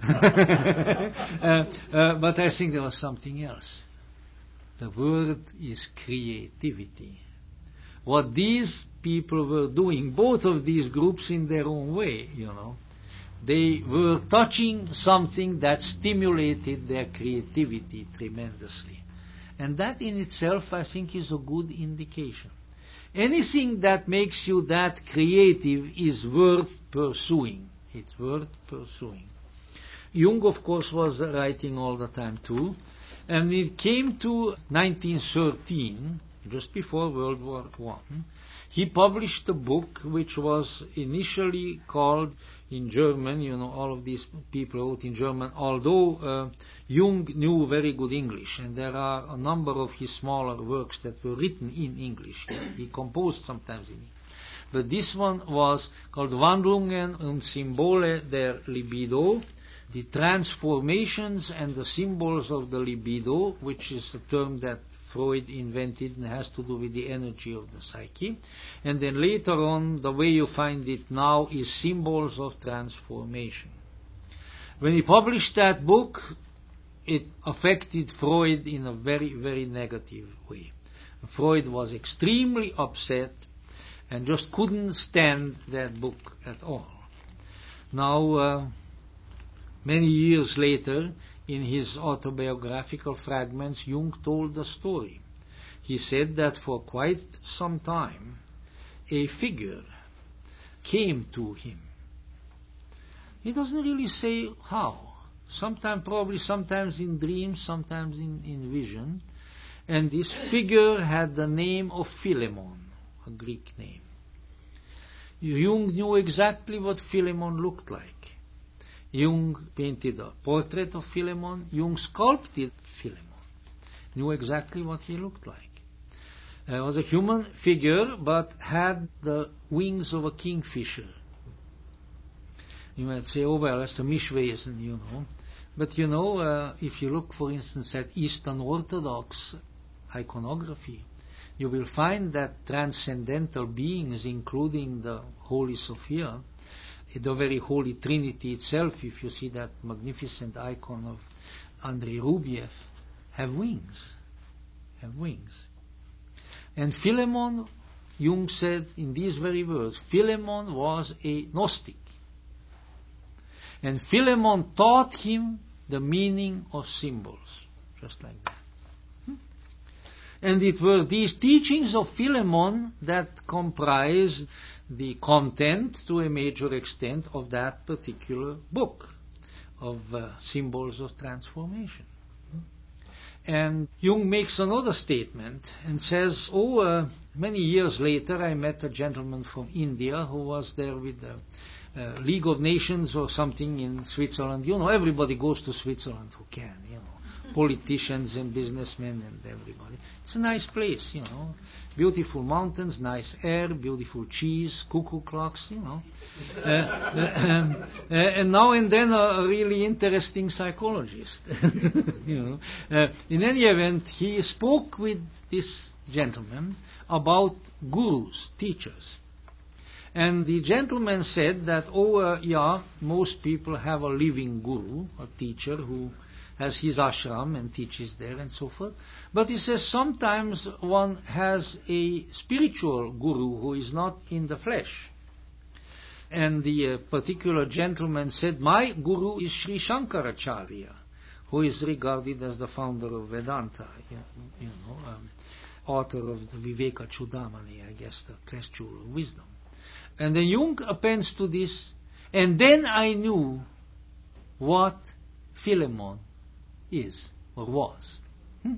uh, uh, but I think there was something else. The word is creativity. What these people were doing, both of these groups in their own way, you know, they were touching something that stimulated their creativity tremendously. And that in itself, I think, is a good indication. Anything that makes you that creative is worth pursuing. It's worth pursuing. Jung, of course, was writing all the time too. And when it came to nineteen thirteen, just before World War One, he published a book which was initially called in German, you know, all of these people wrote in German, although uh, Jung knew very good English, and there are a number of his smaller works that were written in English. He composed sometimes in English. But this one was called Wandlungen und Symbole der Libido, the transformations and the symbols of the libido, which is a term that Freud invented and has to do with the energy of the psyche. And then later on, the way you find it now is symbols of transformation. When he published that book, it affected Freud in a very, very negative way. Freud was extremely upset and just couldn't stand that book at all. Now, uh, many years later, in his autobiographical fragments, Jung told the story. He said that for quite some time, a figure came to him. He doesn't really say how. Sometimes, probably sometimes in dreams, sometimes in, in vision. And this figure had the name of Philemon, a Greek name. Jung knew exactly what Philemon looked like. Jung painted a portrait of Philemon. Jung sculpted Philemon. Knew exactly what he looked like. He uh, was a human figure, but had the wings of a kingfisher. You might say, oh well, that's a Mischwesen, you know. But you know, uh, if you look, for instance, at Eastern Orthodox iconography, you will find that transcendental beings, including the Holy Sophia, the very Holy Trinity itself, if you see that magnificent icon of Andrei Rublev, have wings. Have wings. And Philemon, Jung said in these very words, Philemon was a Gnostic. And Philemon taught him the meaning of symbols, just like that. Hmm? And it were these teachings of Philemon that comprised the content, to a major extent, of that particular book of uh, Symbols of Transformation. And Jung makes another statement and says, oh, uh, many years later I met a gentleman from India who was there with the uh, League of Nations or something in Switzerland. You know, everybody goes to Switzerland who can, you know, politicians and businessmen and everybody. It's a nice place, you know. Beautiful mountains, nice air, beautiful cheese, cuckoo clocks, you know. Uh, uh, um, uh, and now and then a, a really interesting psychologist. you know. Uh, in any event, he spoke with this gentleman about gurus, teachers. And the gentleman said that, oh, uh, yeah, most people have a living guru, a teacher who has his ashram and teaches there and so forth. But he says sometimes one has a spiritual guru who is not in the flesh. And the uh, particular gentleman said, my guru is Sri Shankaracharya, who is regarded as the founder of Vedanta, you, you know, um, author of the Viveka Chudamani, I guess, the Crest Jewel of Wisdom. And then Jung appends to this, and then I knew what Philemon is or was. Hmm?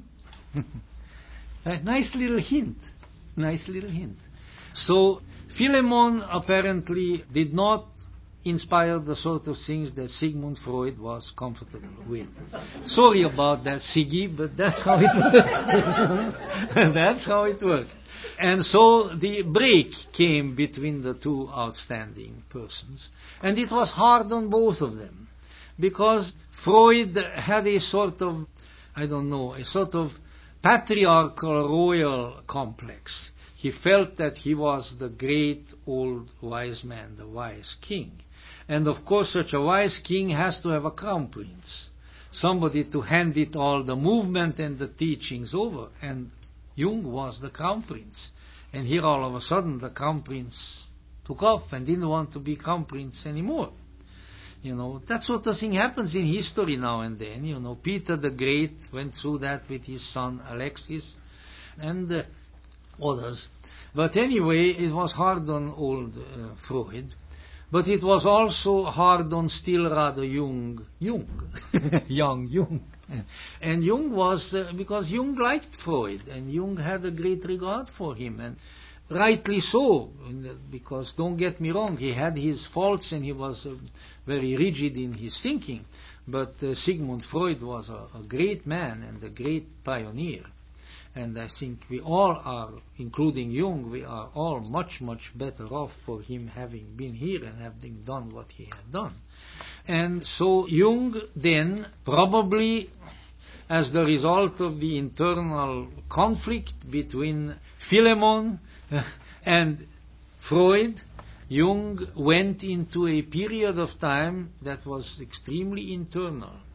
A nice little hint. Nice little hint. So Philemon apparently did not inspire the sort of things that Sigmund Freud was comfortable with. Sorry about that, Siggy, but that's how it worked. That's how it worked. And so the break came between the two outstanding persons. And it was hard on both of them. Because Freud had a sort of, I don't know, a sort of patriarchal royal complex. He felt that he was the great old wise man, the wise king. And of course such a wise king has to have a crown prince, somebody to hand it all, the movement and the teachings over. And Jung was the crown prince. And here all of a sudden the crown prince took off and didn't want to be crown prince anymore. You know, that sort of thing happens in history now and then. You know, Peter the Great went through that with his son Alexis and uh, others. But anyway, it was hard on old uh, Freud. But it was also hard on still rather young Jung. young Jung. And Jung was, uh, because Jung liked Freud, and Jung had a great regard for him. And rightly so, because don't get me wrong, he had his faults and he was uh, very rigid in his thinking. But uh, Sigmund Freud was a, a great man and a great pioneer. And I think we all are, including Jung, we are all much, much better off for him having been here and having done what he had done. And so Jung then, probably as the result of the internal conflict between Philemon and Freud, Jung went into a period of time that was extremely internal.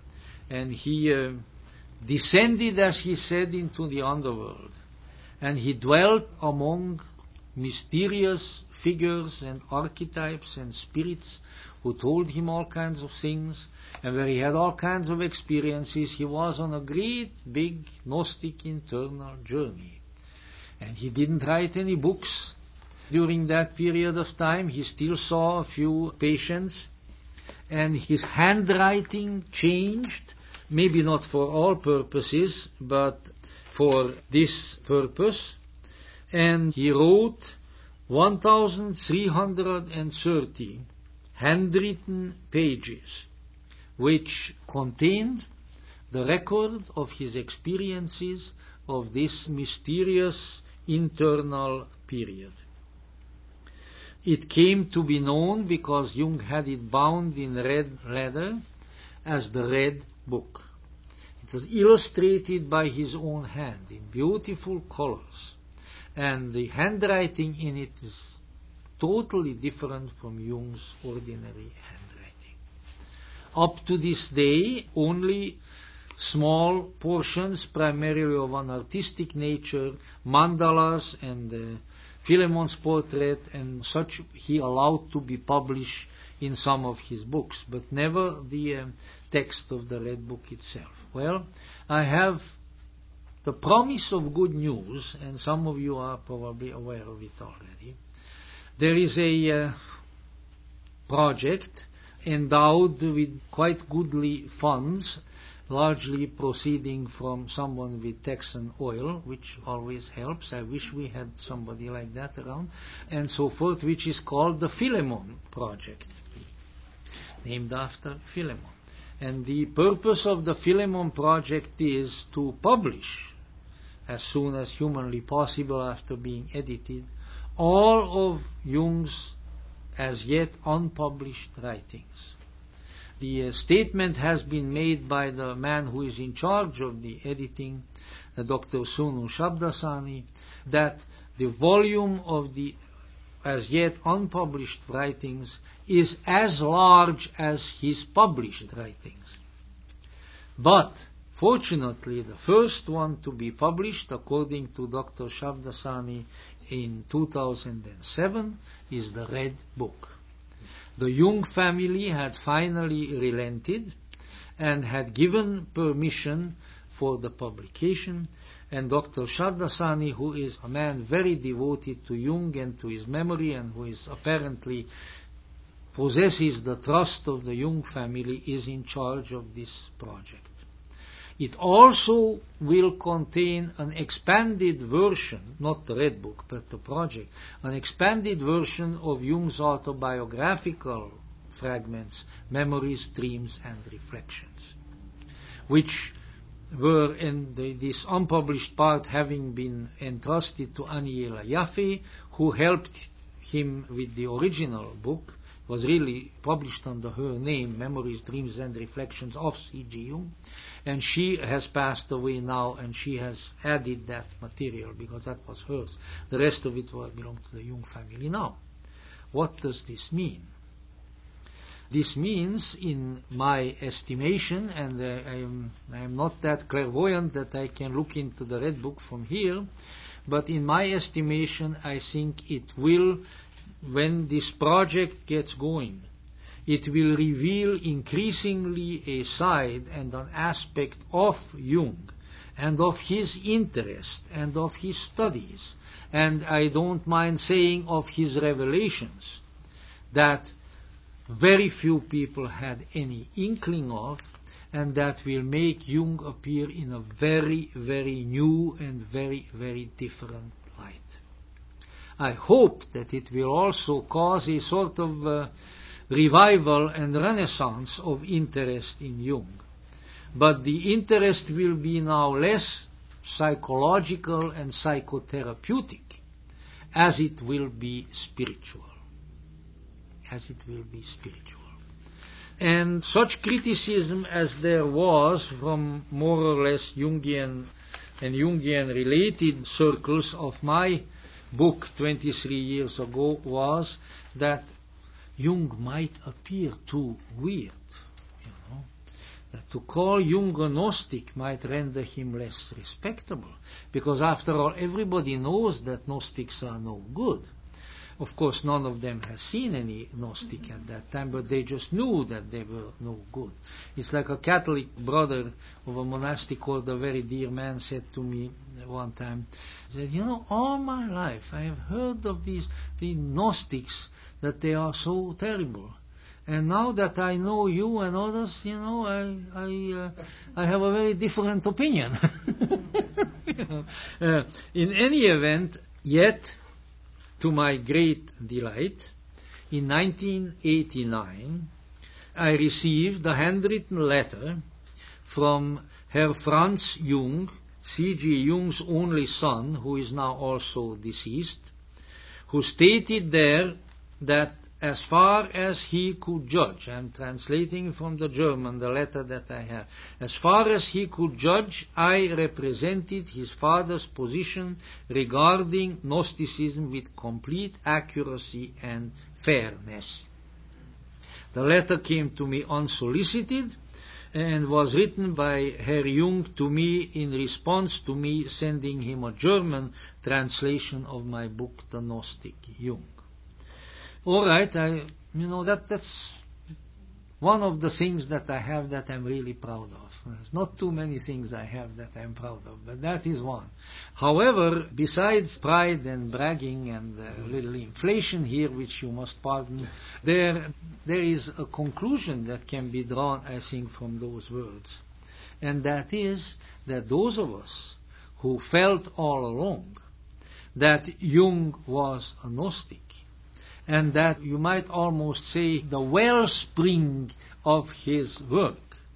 and he uh, descended, as he said, into the underworld, and he dwelt among mysterious figures and archetypes and spirits who told him all kinds of things, and where he had all kinds of experiences. He was on a great big Gnostic internal journey, and he didn't write any books during that period of time. He still saw a few patients, and his handwriting changed, maybe not for all purposes, but for this purpose, and he wrote one thousand three hundred thirty handwritten pages, which contained the record of his experiences of this mysterious internal period. It came to be known, because Jung had it bound in red leather, as the Red Book. It was illustrated by his own hand in beautiful colors, and the handwriting in it is totally different from Jung's ordinary handwriting. Up to this day, only small portions, primarily of an artistic nature, mandalas and uh, Philemon's portrait and such, he allowed to be published in some of his books, but never the uh, text of the Red Book itself. Well, I have the promise of good news, and some of you are probably aware of it already. There is a uh, project endowed with quite goodly funds, largely proceeding from someone with Texan oil, which always helps. I wish we had somebody like that around, and so forth, which is called the Philemon Project, named after Philemon. And the purpose of the Philemon Project is to publish, as soon as humanly possible after being edited, all of Jung's as yet unpublished writings. The uh, statement has been made by the man who is in charge of the editing, uh, Doctor Sunu Shabdasani, that the volume of the as yet unpublished writings is as large as his published writings. But, fortunately, the first one to be published, according to Doctor Shabdasani, in two thousand seven, is the Red Book. The Jung family had finally relented and had given permission for the publication, and Doctor Shabdasani, who is a man very devoted to Jung and to his memory, and who is apparently possesses the trust of the Jung family, is in charge of this project. It also will contain an expanded version, not the Red Book, but the project, an expanded version of Jung's autobiographical fragments, Memories, Dreams, and Reflections, which were in the, this unpublished part having been entrusted to Aniela Jaffe, who helped him with the original book. Was really published under her name, Memories, Dreams, and Reflections of C G Jung, and she has passed away now, and she has added that material because that was hers. The rest of it will belong to the Jung family now. What does this mean? This means, in my estimation, and uh, I am I am not that clairvoyant that I can look into the Red Book from here, but in my estimation, I think it will, when this project gets going, it will reveal increasingly a side and an aspect of Jung and of his interest and of his studies, and I don't mind saying of his revelations, that very few people had any inkling of, and that will make Jung appear in a very, very new and very, very different light. I hope that it will also cause a sort of uh, revival and renaissance of interest in Jung. But the interest will be now less psychological and psychotherapeutic, as it will be spiritual. As it will be spiritual. And such criticism as there was from more or less Jungian and Jungian related circles of my book twenty-three years ago was that Jung might appear too weird, you know, that to call Jung a Gnostic might render him less respectable, because after all, everybody knows that Gnostics are no good. Of course, none of them has seen any Gnostic at that time, but they just knew that they were no good. It's like a Catholic brother of a monastic order, a very dear man, said to me one time, he said, you know, all my life I have heard of these, these Gnostics, that they are so terrible. And now that I know you and others, you know, I I, uh, I have a very different opinion. You know? uh, in any event, yet, to my great delight, in nineteen eighty-nine, I received a handwritten letter from Herr Franz Jung, C G Jung's only son, who is now also deceased, who stated there that as far as he could judge, I'm translating from the German the letter that I have, as far as he could judge, I represented his father's position regarding Gnosticism with complete accuracy and fairness. The letter came to me unsolicited and was written by Herr Jung to me in response to me sending him a German translation of my book, The Gnostic Jung. All right, I, you know, that that's one of the things that I have that I'm really proud of. There's not too many things I have that I'm proud of, but that is one. However, besides pride and bragging and a little inflation here, which you must pardon, there there is a conclusion that can be drawn, I think, from those words. And that is that those of us who felt all along that Jung was a Gnostic, and that you might almost say the wellspring of his work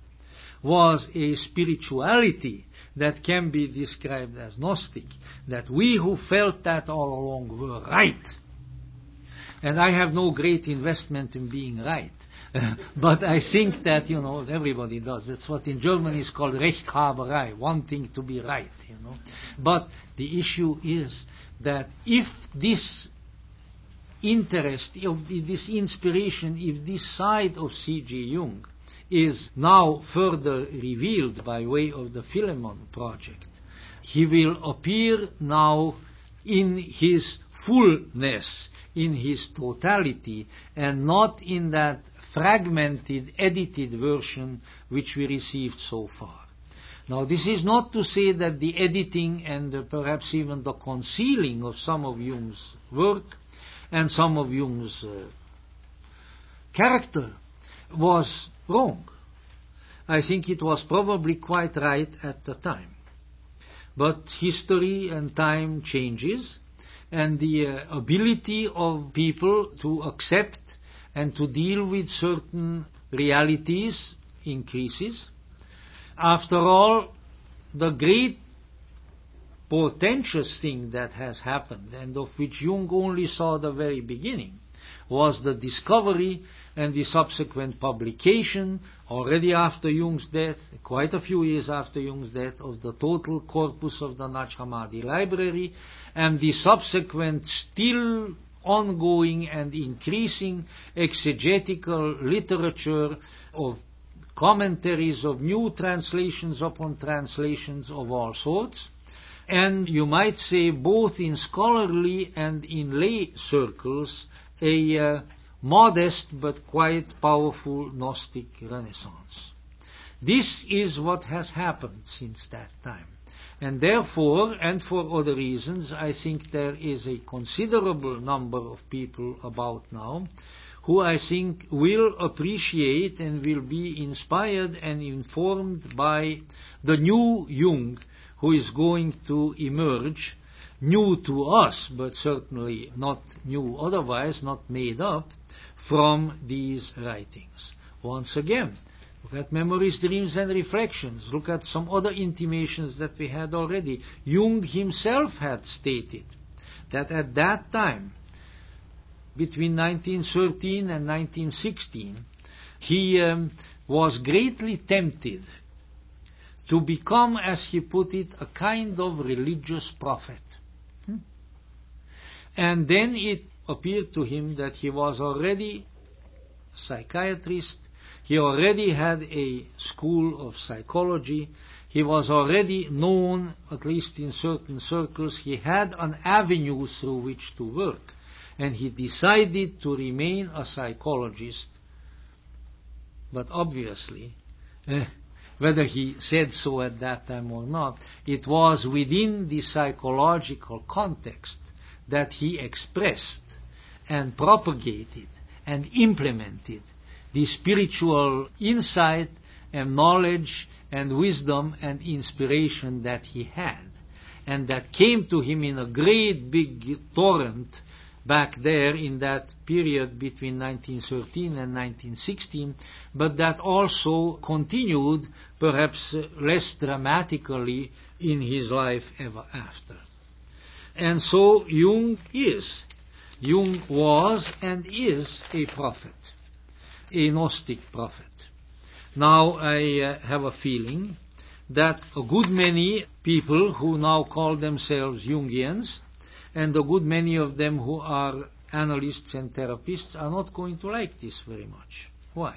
was a spirituality that can be described as Gnostic, that we who felt that all along were right. And I have no great investment in being right. But I think that, you know, everybody does. That's what in German is called Rechthaberei, wanting to be right, you know. But the issue is that if this interest, of this inspiration, if this side of C G Jung is now further revealed by way of the Philemon project, he will appear now in his fullness, in his totality, and not in that fragmented, edited version which we received so far. Now, this is not to say that the editing and uh, perhaps even the concealing of some of Jung's work and some of Jung's uh, character was wrong. I think it was probably quite right at the time. But history and time changes, and the uh, ability of people to accept and to deal with certain realities increases. After all, the great portentous thing that has happened, and of which Jung only saw the very beginning, was the discovery and the subsequent publication, already after Jung's death, quite a few years after Jung's death, of the total corpus of the Nag Hammadi library, and the subsequent still ongoing and increasing exegetical literature of commentaries, of new translations upon translations of all sorts, and you might say both in scholarly and in lay circles a uh, modest but quite powerful Gnostic renaissance. This is what has happened since that time. And therefore, and for other reasons, I think there is a considerable number of people about now who I think will appreciate and will be inspired and informed by the new Jung who is going to emerge, new to us, but certainly not new otherwise, not made up, from these writings. Once again, look at Memories, Dreams and Reflections. Look at some other intimations that we had already. Jung himself had stated that at that time, between nineteen thirteen and nineteen sixteen, he um, was greatly tempted to become, as he put it, a kind of religious prophet. Hmm? And then it appeared to him that he was already a psychiatrist, He already had a school of psychology. He was already known, at least in certain circles. He had an avenue through which to work. And he decided to remain a psychologist. But obviously, eh, whether he said so at that time or not, it was within the psychological context that he expressed and propagated and implemented the spiritual insight and knowledge and wisdom and inspiration that he had, and that came to him in a great big torrent back there in that period between nineteen thirteen and nineteen sixteen, but that also continued, perhaps less dramatically, in his life ever after. And so Jung is, Jung was and is a prophet, a Gnostic prophet. Now I uh, have a feeling that a good many people who now call themselves Jungians, and a good many of them who are analysts and therapists, are not going to like this very much. Why?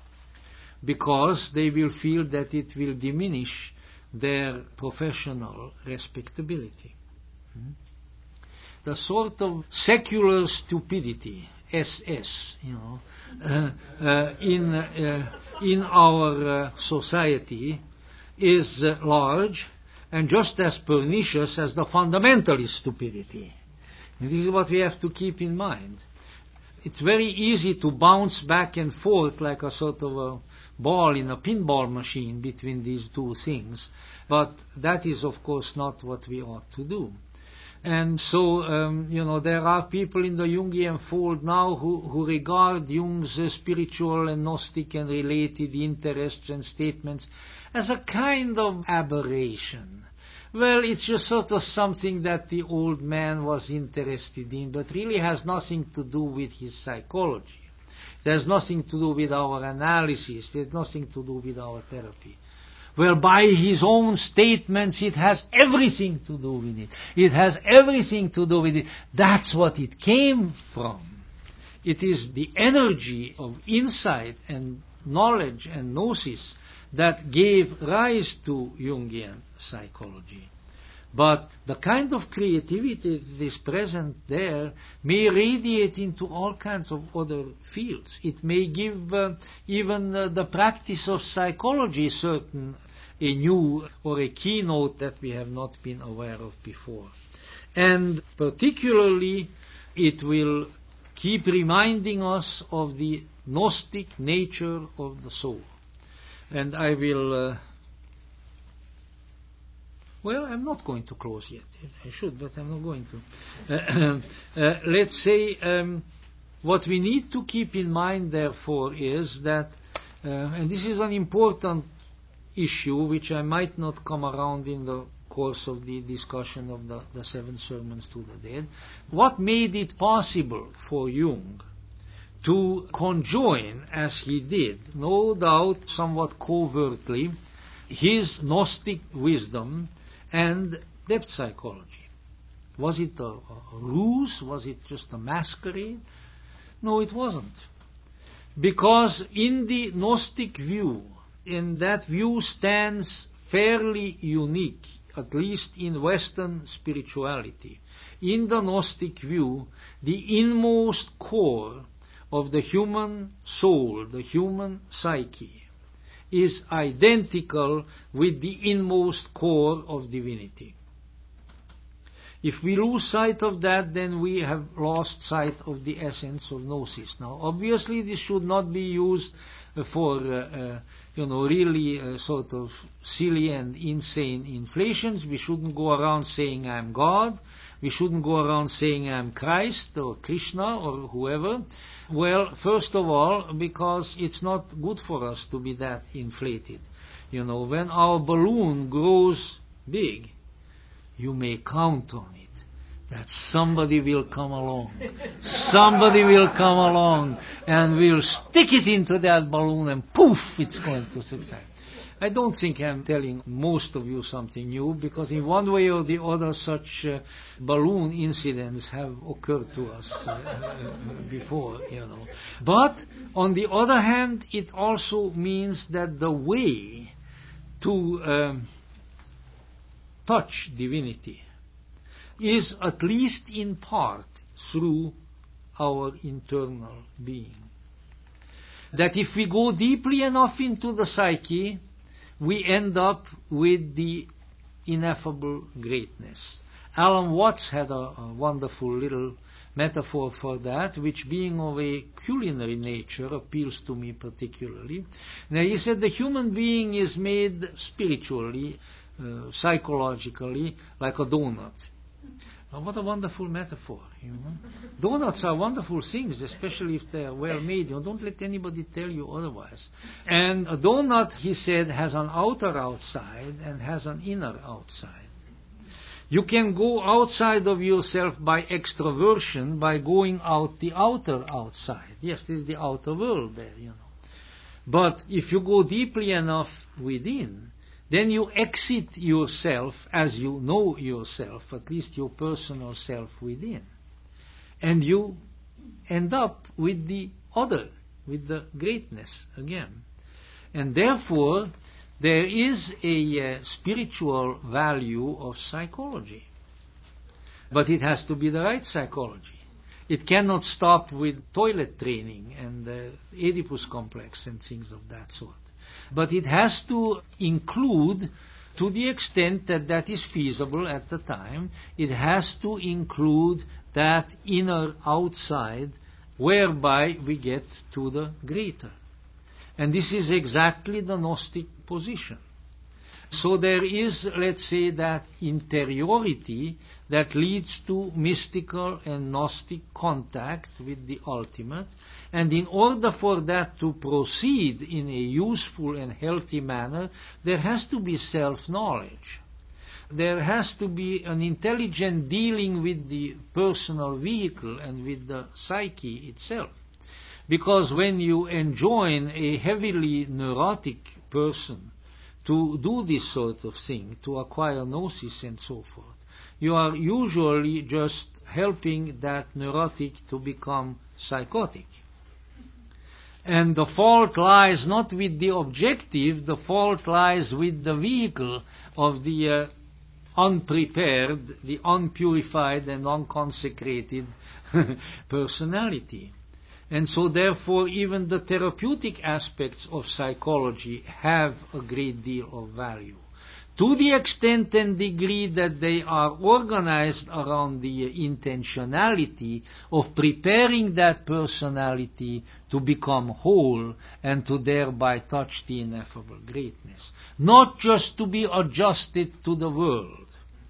Because they will feel that it will diminish their professional respectability. Hmm? The sort of secular stupidity, S S, you know, uh, uh, in uh, in our uh, society is uh, large and just as pernicious as the fundamentalist stupidity. And this is what we have to keep in mind. It's very easy to bounce back and forth like a sort of a ball in a pinball machine between these two things, but that is, of course, not what we ought to do. And so, um, you know, there are people in the Jungian fold now who, who regard Jung's uh, spiritual and Gnostic and related interests and statements as a kind of aberration. Well, it's just sort of something that the old man was interested in, but really has nothing to do with his psychology. It has nothing to do with our analysis. It has nothing to do with our therapy. Well, by his own statements, it has everything to do with it. It has everything to do with it. That's what it came from. It is the energy of insight and knowledge and gnosis that gave rise to Jungian psychology. But the kind of creativity that is present there may radiate into all kinds of other fields. It may give uh, even uh, the practice of psychology certain a new or a keynote that we have not been aware of before. And particularly it will keep reminding us of the Gnostic nature of the soul. And I will... Uh, Well, I'm not going to close yet. I should, but I'm not going to. Uh, uh, let's say um, what we need to keep in mind, therefore, is that, uh, and this is an important issue which I might not come around in the course of the discussion of the, the seven sermons to the dead, what made it possible for Jung to conjoin, as he did, no doubt somewhat covertly, his Gnostic wisdom and depth psychology? Was it a, a ruse? Was it just a masquerade? No, it wasn't. Because in the Gnostic view, and that view stands fairly unique, at least in Western spirituality, in the Gnostic view, the inmost core of the human soul, the human psyche, is identical with the inmost core of divinity. If we lose sight of that, then we have lost sight of the essence of gnosis. Now, obviously, this should not be used uh, for, uh, uh, you know, really uh, sort of silly and insane inflations. We shouldn't go around saying I'm God. We shouldn't go around saying I'm Christ or Krishna or whoever. Well, first of all, because it's not good for us to be that inflated. You know, when our balloon grows big, you may count on it that somebody will come along. Somebody will come along and will stick it into that balloon and poof, it's going to subside. I don't think I'm telling most of you something new, because in one way or the other such uh, balloon incidents have occurred to us uh, uh, before, you know. But On the other hand, it also means that the way to um, touch divinity is at least in part through our internal being. That if we go deeply enough into the psyche, we end up with the ineffable greatness. Alan Watts had a, a wonderful little metaphor for that, which being of a culinary nature appeals to me particularly. Now he said the human being is made spiritually, uh, psychologically, like a donut. Now, what a wonderful metaphor, you know. Donuts are wonderful things, especially if they are well made. You know, don't let anybody tell you otherwise. And a donut, he said, has an outer outside and has an inner outside. You can go outside of yourself by extroversion, by going out the outer outside. Yes, this is the outer world there, you know. But if you go deeply enough within, then you exit yourself as you know yourself, at least your personal self within. And you end up with the other, with the greatness again. And therefore, there is a uh, spiritual value of psychology. But it has to be the right psychology. It cannot stop with toilet training and uh, Oedipus complex and things of that sort. But it has to include, to the extent that that is feasible at the time, it has to include that inner outside whereby we get to the greater. And this is exactly the Gnostic position. So there is, let's say, that interiority that leads to mystical and Gnostic contact with the ultimate. And in order for that to proceed in a useful and healthy manner, there has to be self-knowledge. There has to be an intelligent dealing with the personal vehicle and with the psyche itself. Because when you enjoin a heavily neurotic person to do this sort of thing, to acquire gnosis and so forth, you are usually just helping that neurotic to become psychotic. And the fault lies not with the objective, the fault lies with the vehicle of the uh, unprepared, the unpurified and unconsecrated personality. And so therefore even the therapeutic aspects of psychology have a great deal of value. To the extent and degree that they are organized around the intentionality of preparing that personality to become whole and to thereby touch the ineffable greatness. Not just to be adjusted to the world.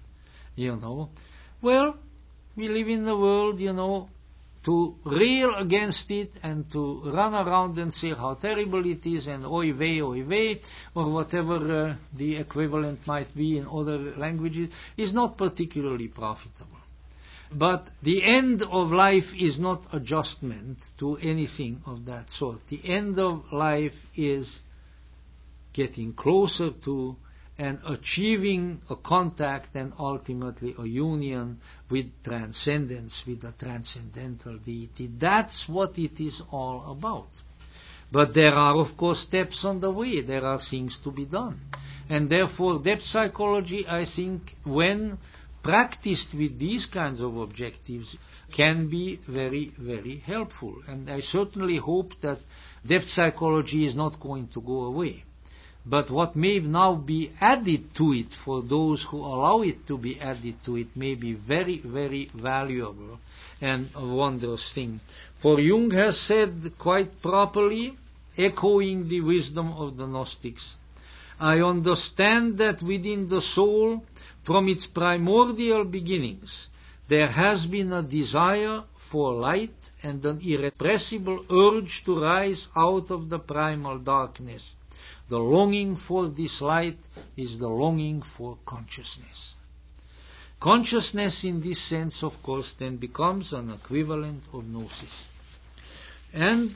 You know, well, we live in the world, you know, to rail against it and to run around and say how terrible it is and oy vey, oy vey, or whatever uh, the equivalent might be in other languages, is not particularly profitable. But the end of life is not adjustment to anything of that sort. The end of life is getting closer to and achieving a contact and ultimately a union with transcendence, with the transcendental deity. That's what it is all about. But there are, of course, steps on the way. There are things to be done. And therefore, depth psychology, I think, when practiced with these kinds of objectives, can be very, very helpful. And I certainly hope that depth psychology is not going to go away. But what may now be added to it, for those who allow it to be added to it, may be very, very valuable and a wondrous thing. For Jung has said quite properly, echoing the wisdom of the Gnostics, I understand that within the soul, from its primordial beginnings, there has been a desire for light and an irrepressible urge to rise out of the primal darkness. The longing for this light is the longing for consciousness. Consciousness in this sense, of course, then becomes an equivalent of gnosis. And,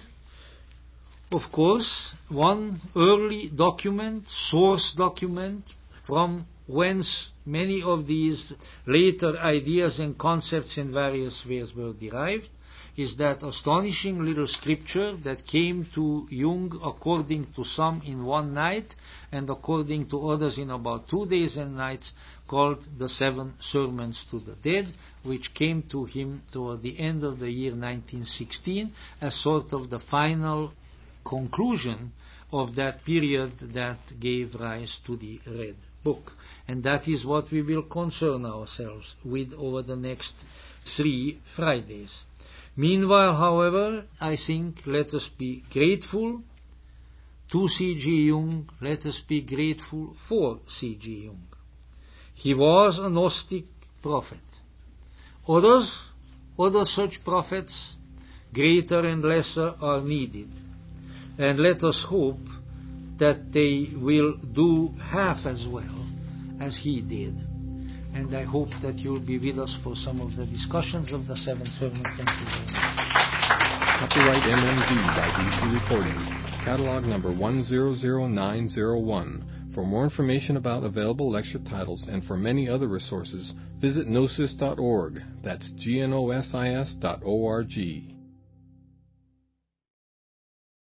of course, one early document, source document, from whence many of these later ideas and concepts in various ways were derived, is that astonishing little scripture that came to Jung according to some in one night and according to others in about two days and nights, called the Seven Sermons to the Dead, which came to him toward the end of the year nineteen sixteen as sort of the final conclusion of that period that gave rise to the Red Book. And that is what we will concern ourselves with over the next three Fridays. Meanwhile, however, I think let us be grateful to C G Jung, let us be grateful for C G Jung. He was a Gnostic prophet. Others, other such prophets, greater and lesser, are needed. And let us hope that they will do half as well as he did. And I hope that you'll be with us for some of the discussions of the Seven Sermons. Thank you very much. Copyright M M D by B C Recordings. Catalog number one zero zero nine zero one. For more information about available lecture titles and for many other resources, visit gnosis dot org. That's G N O S I S dot O R G.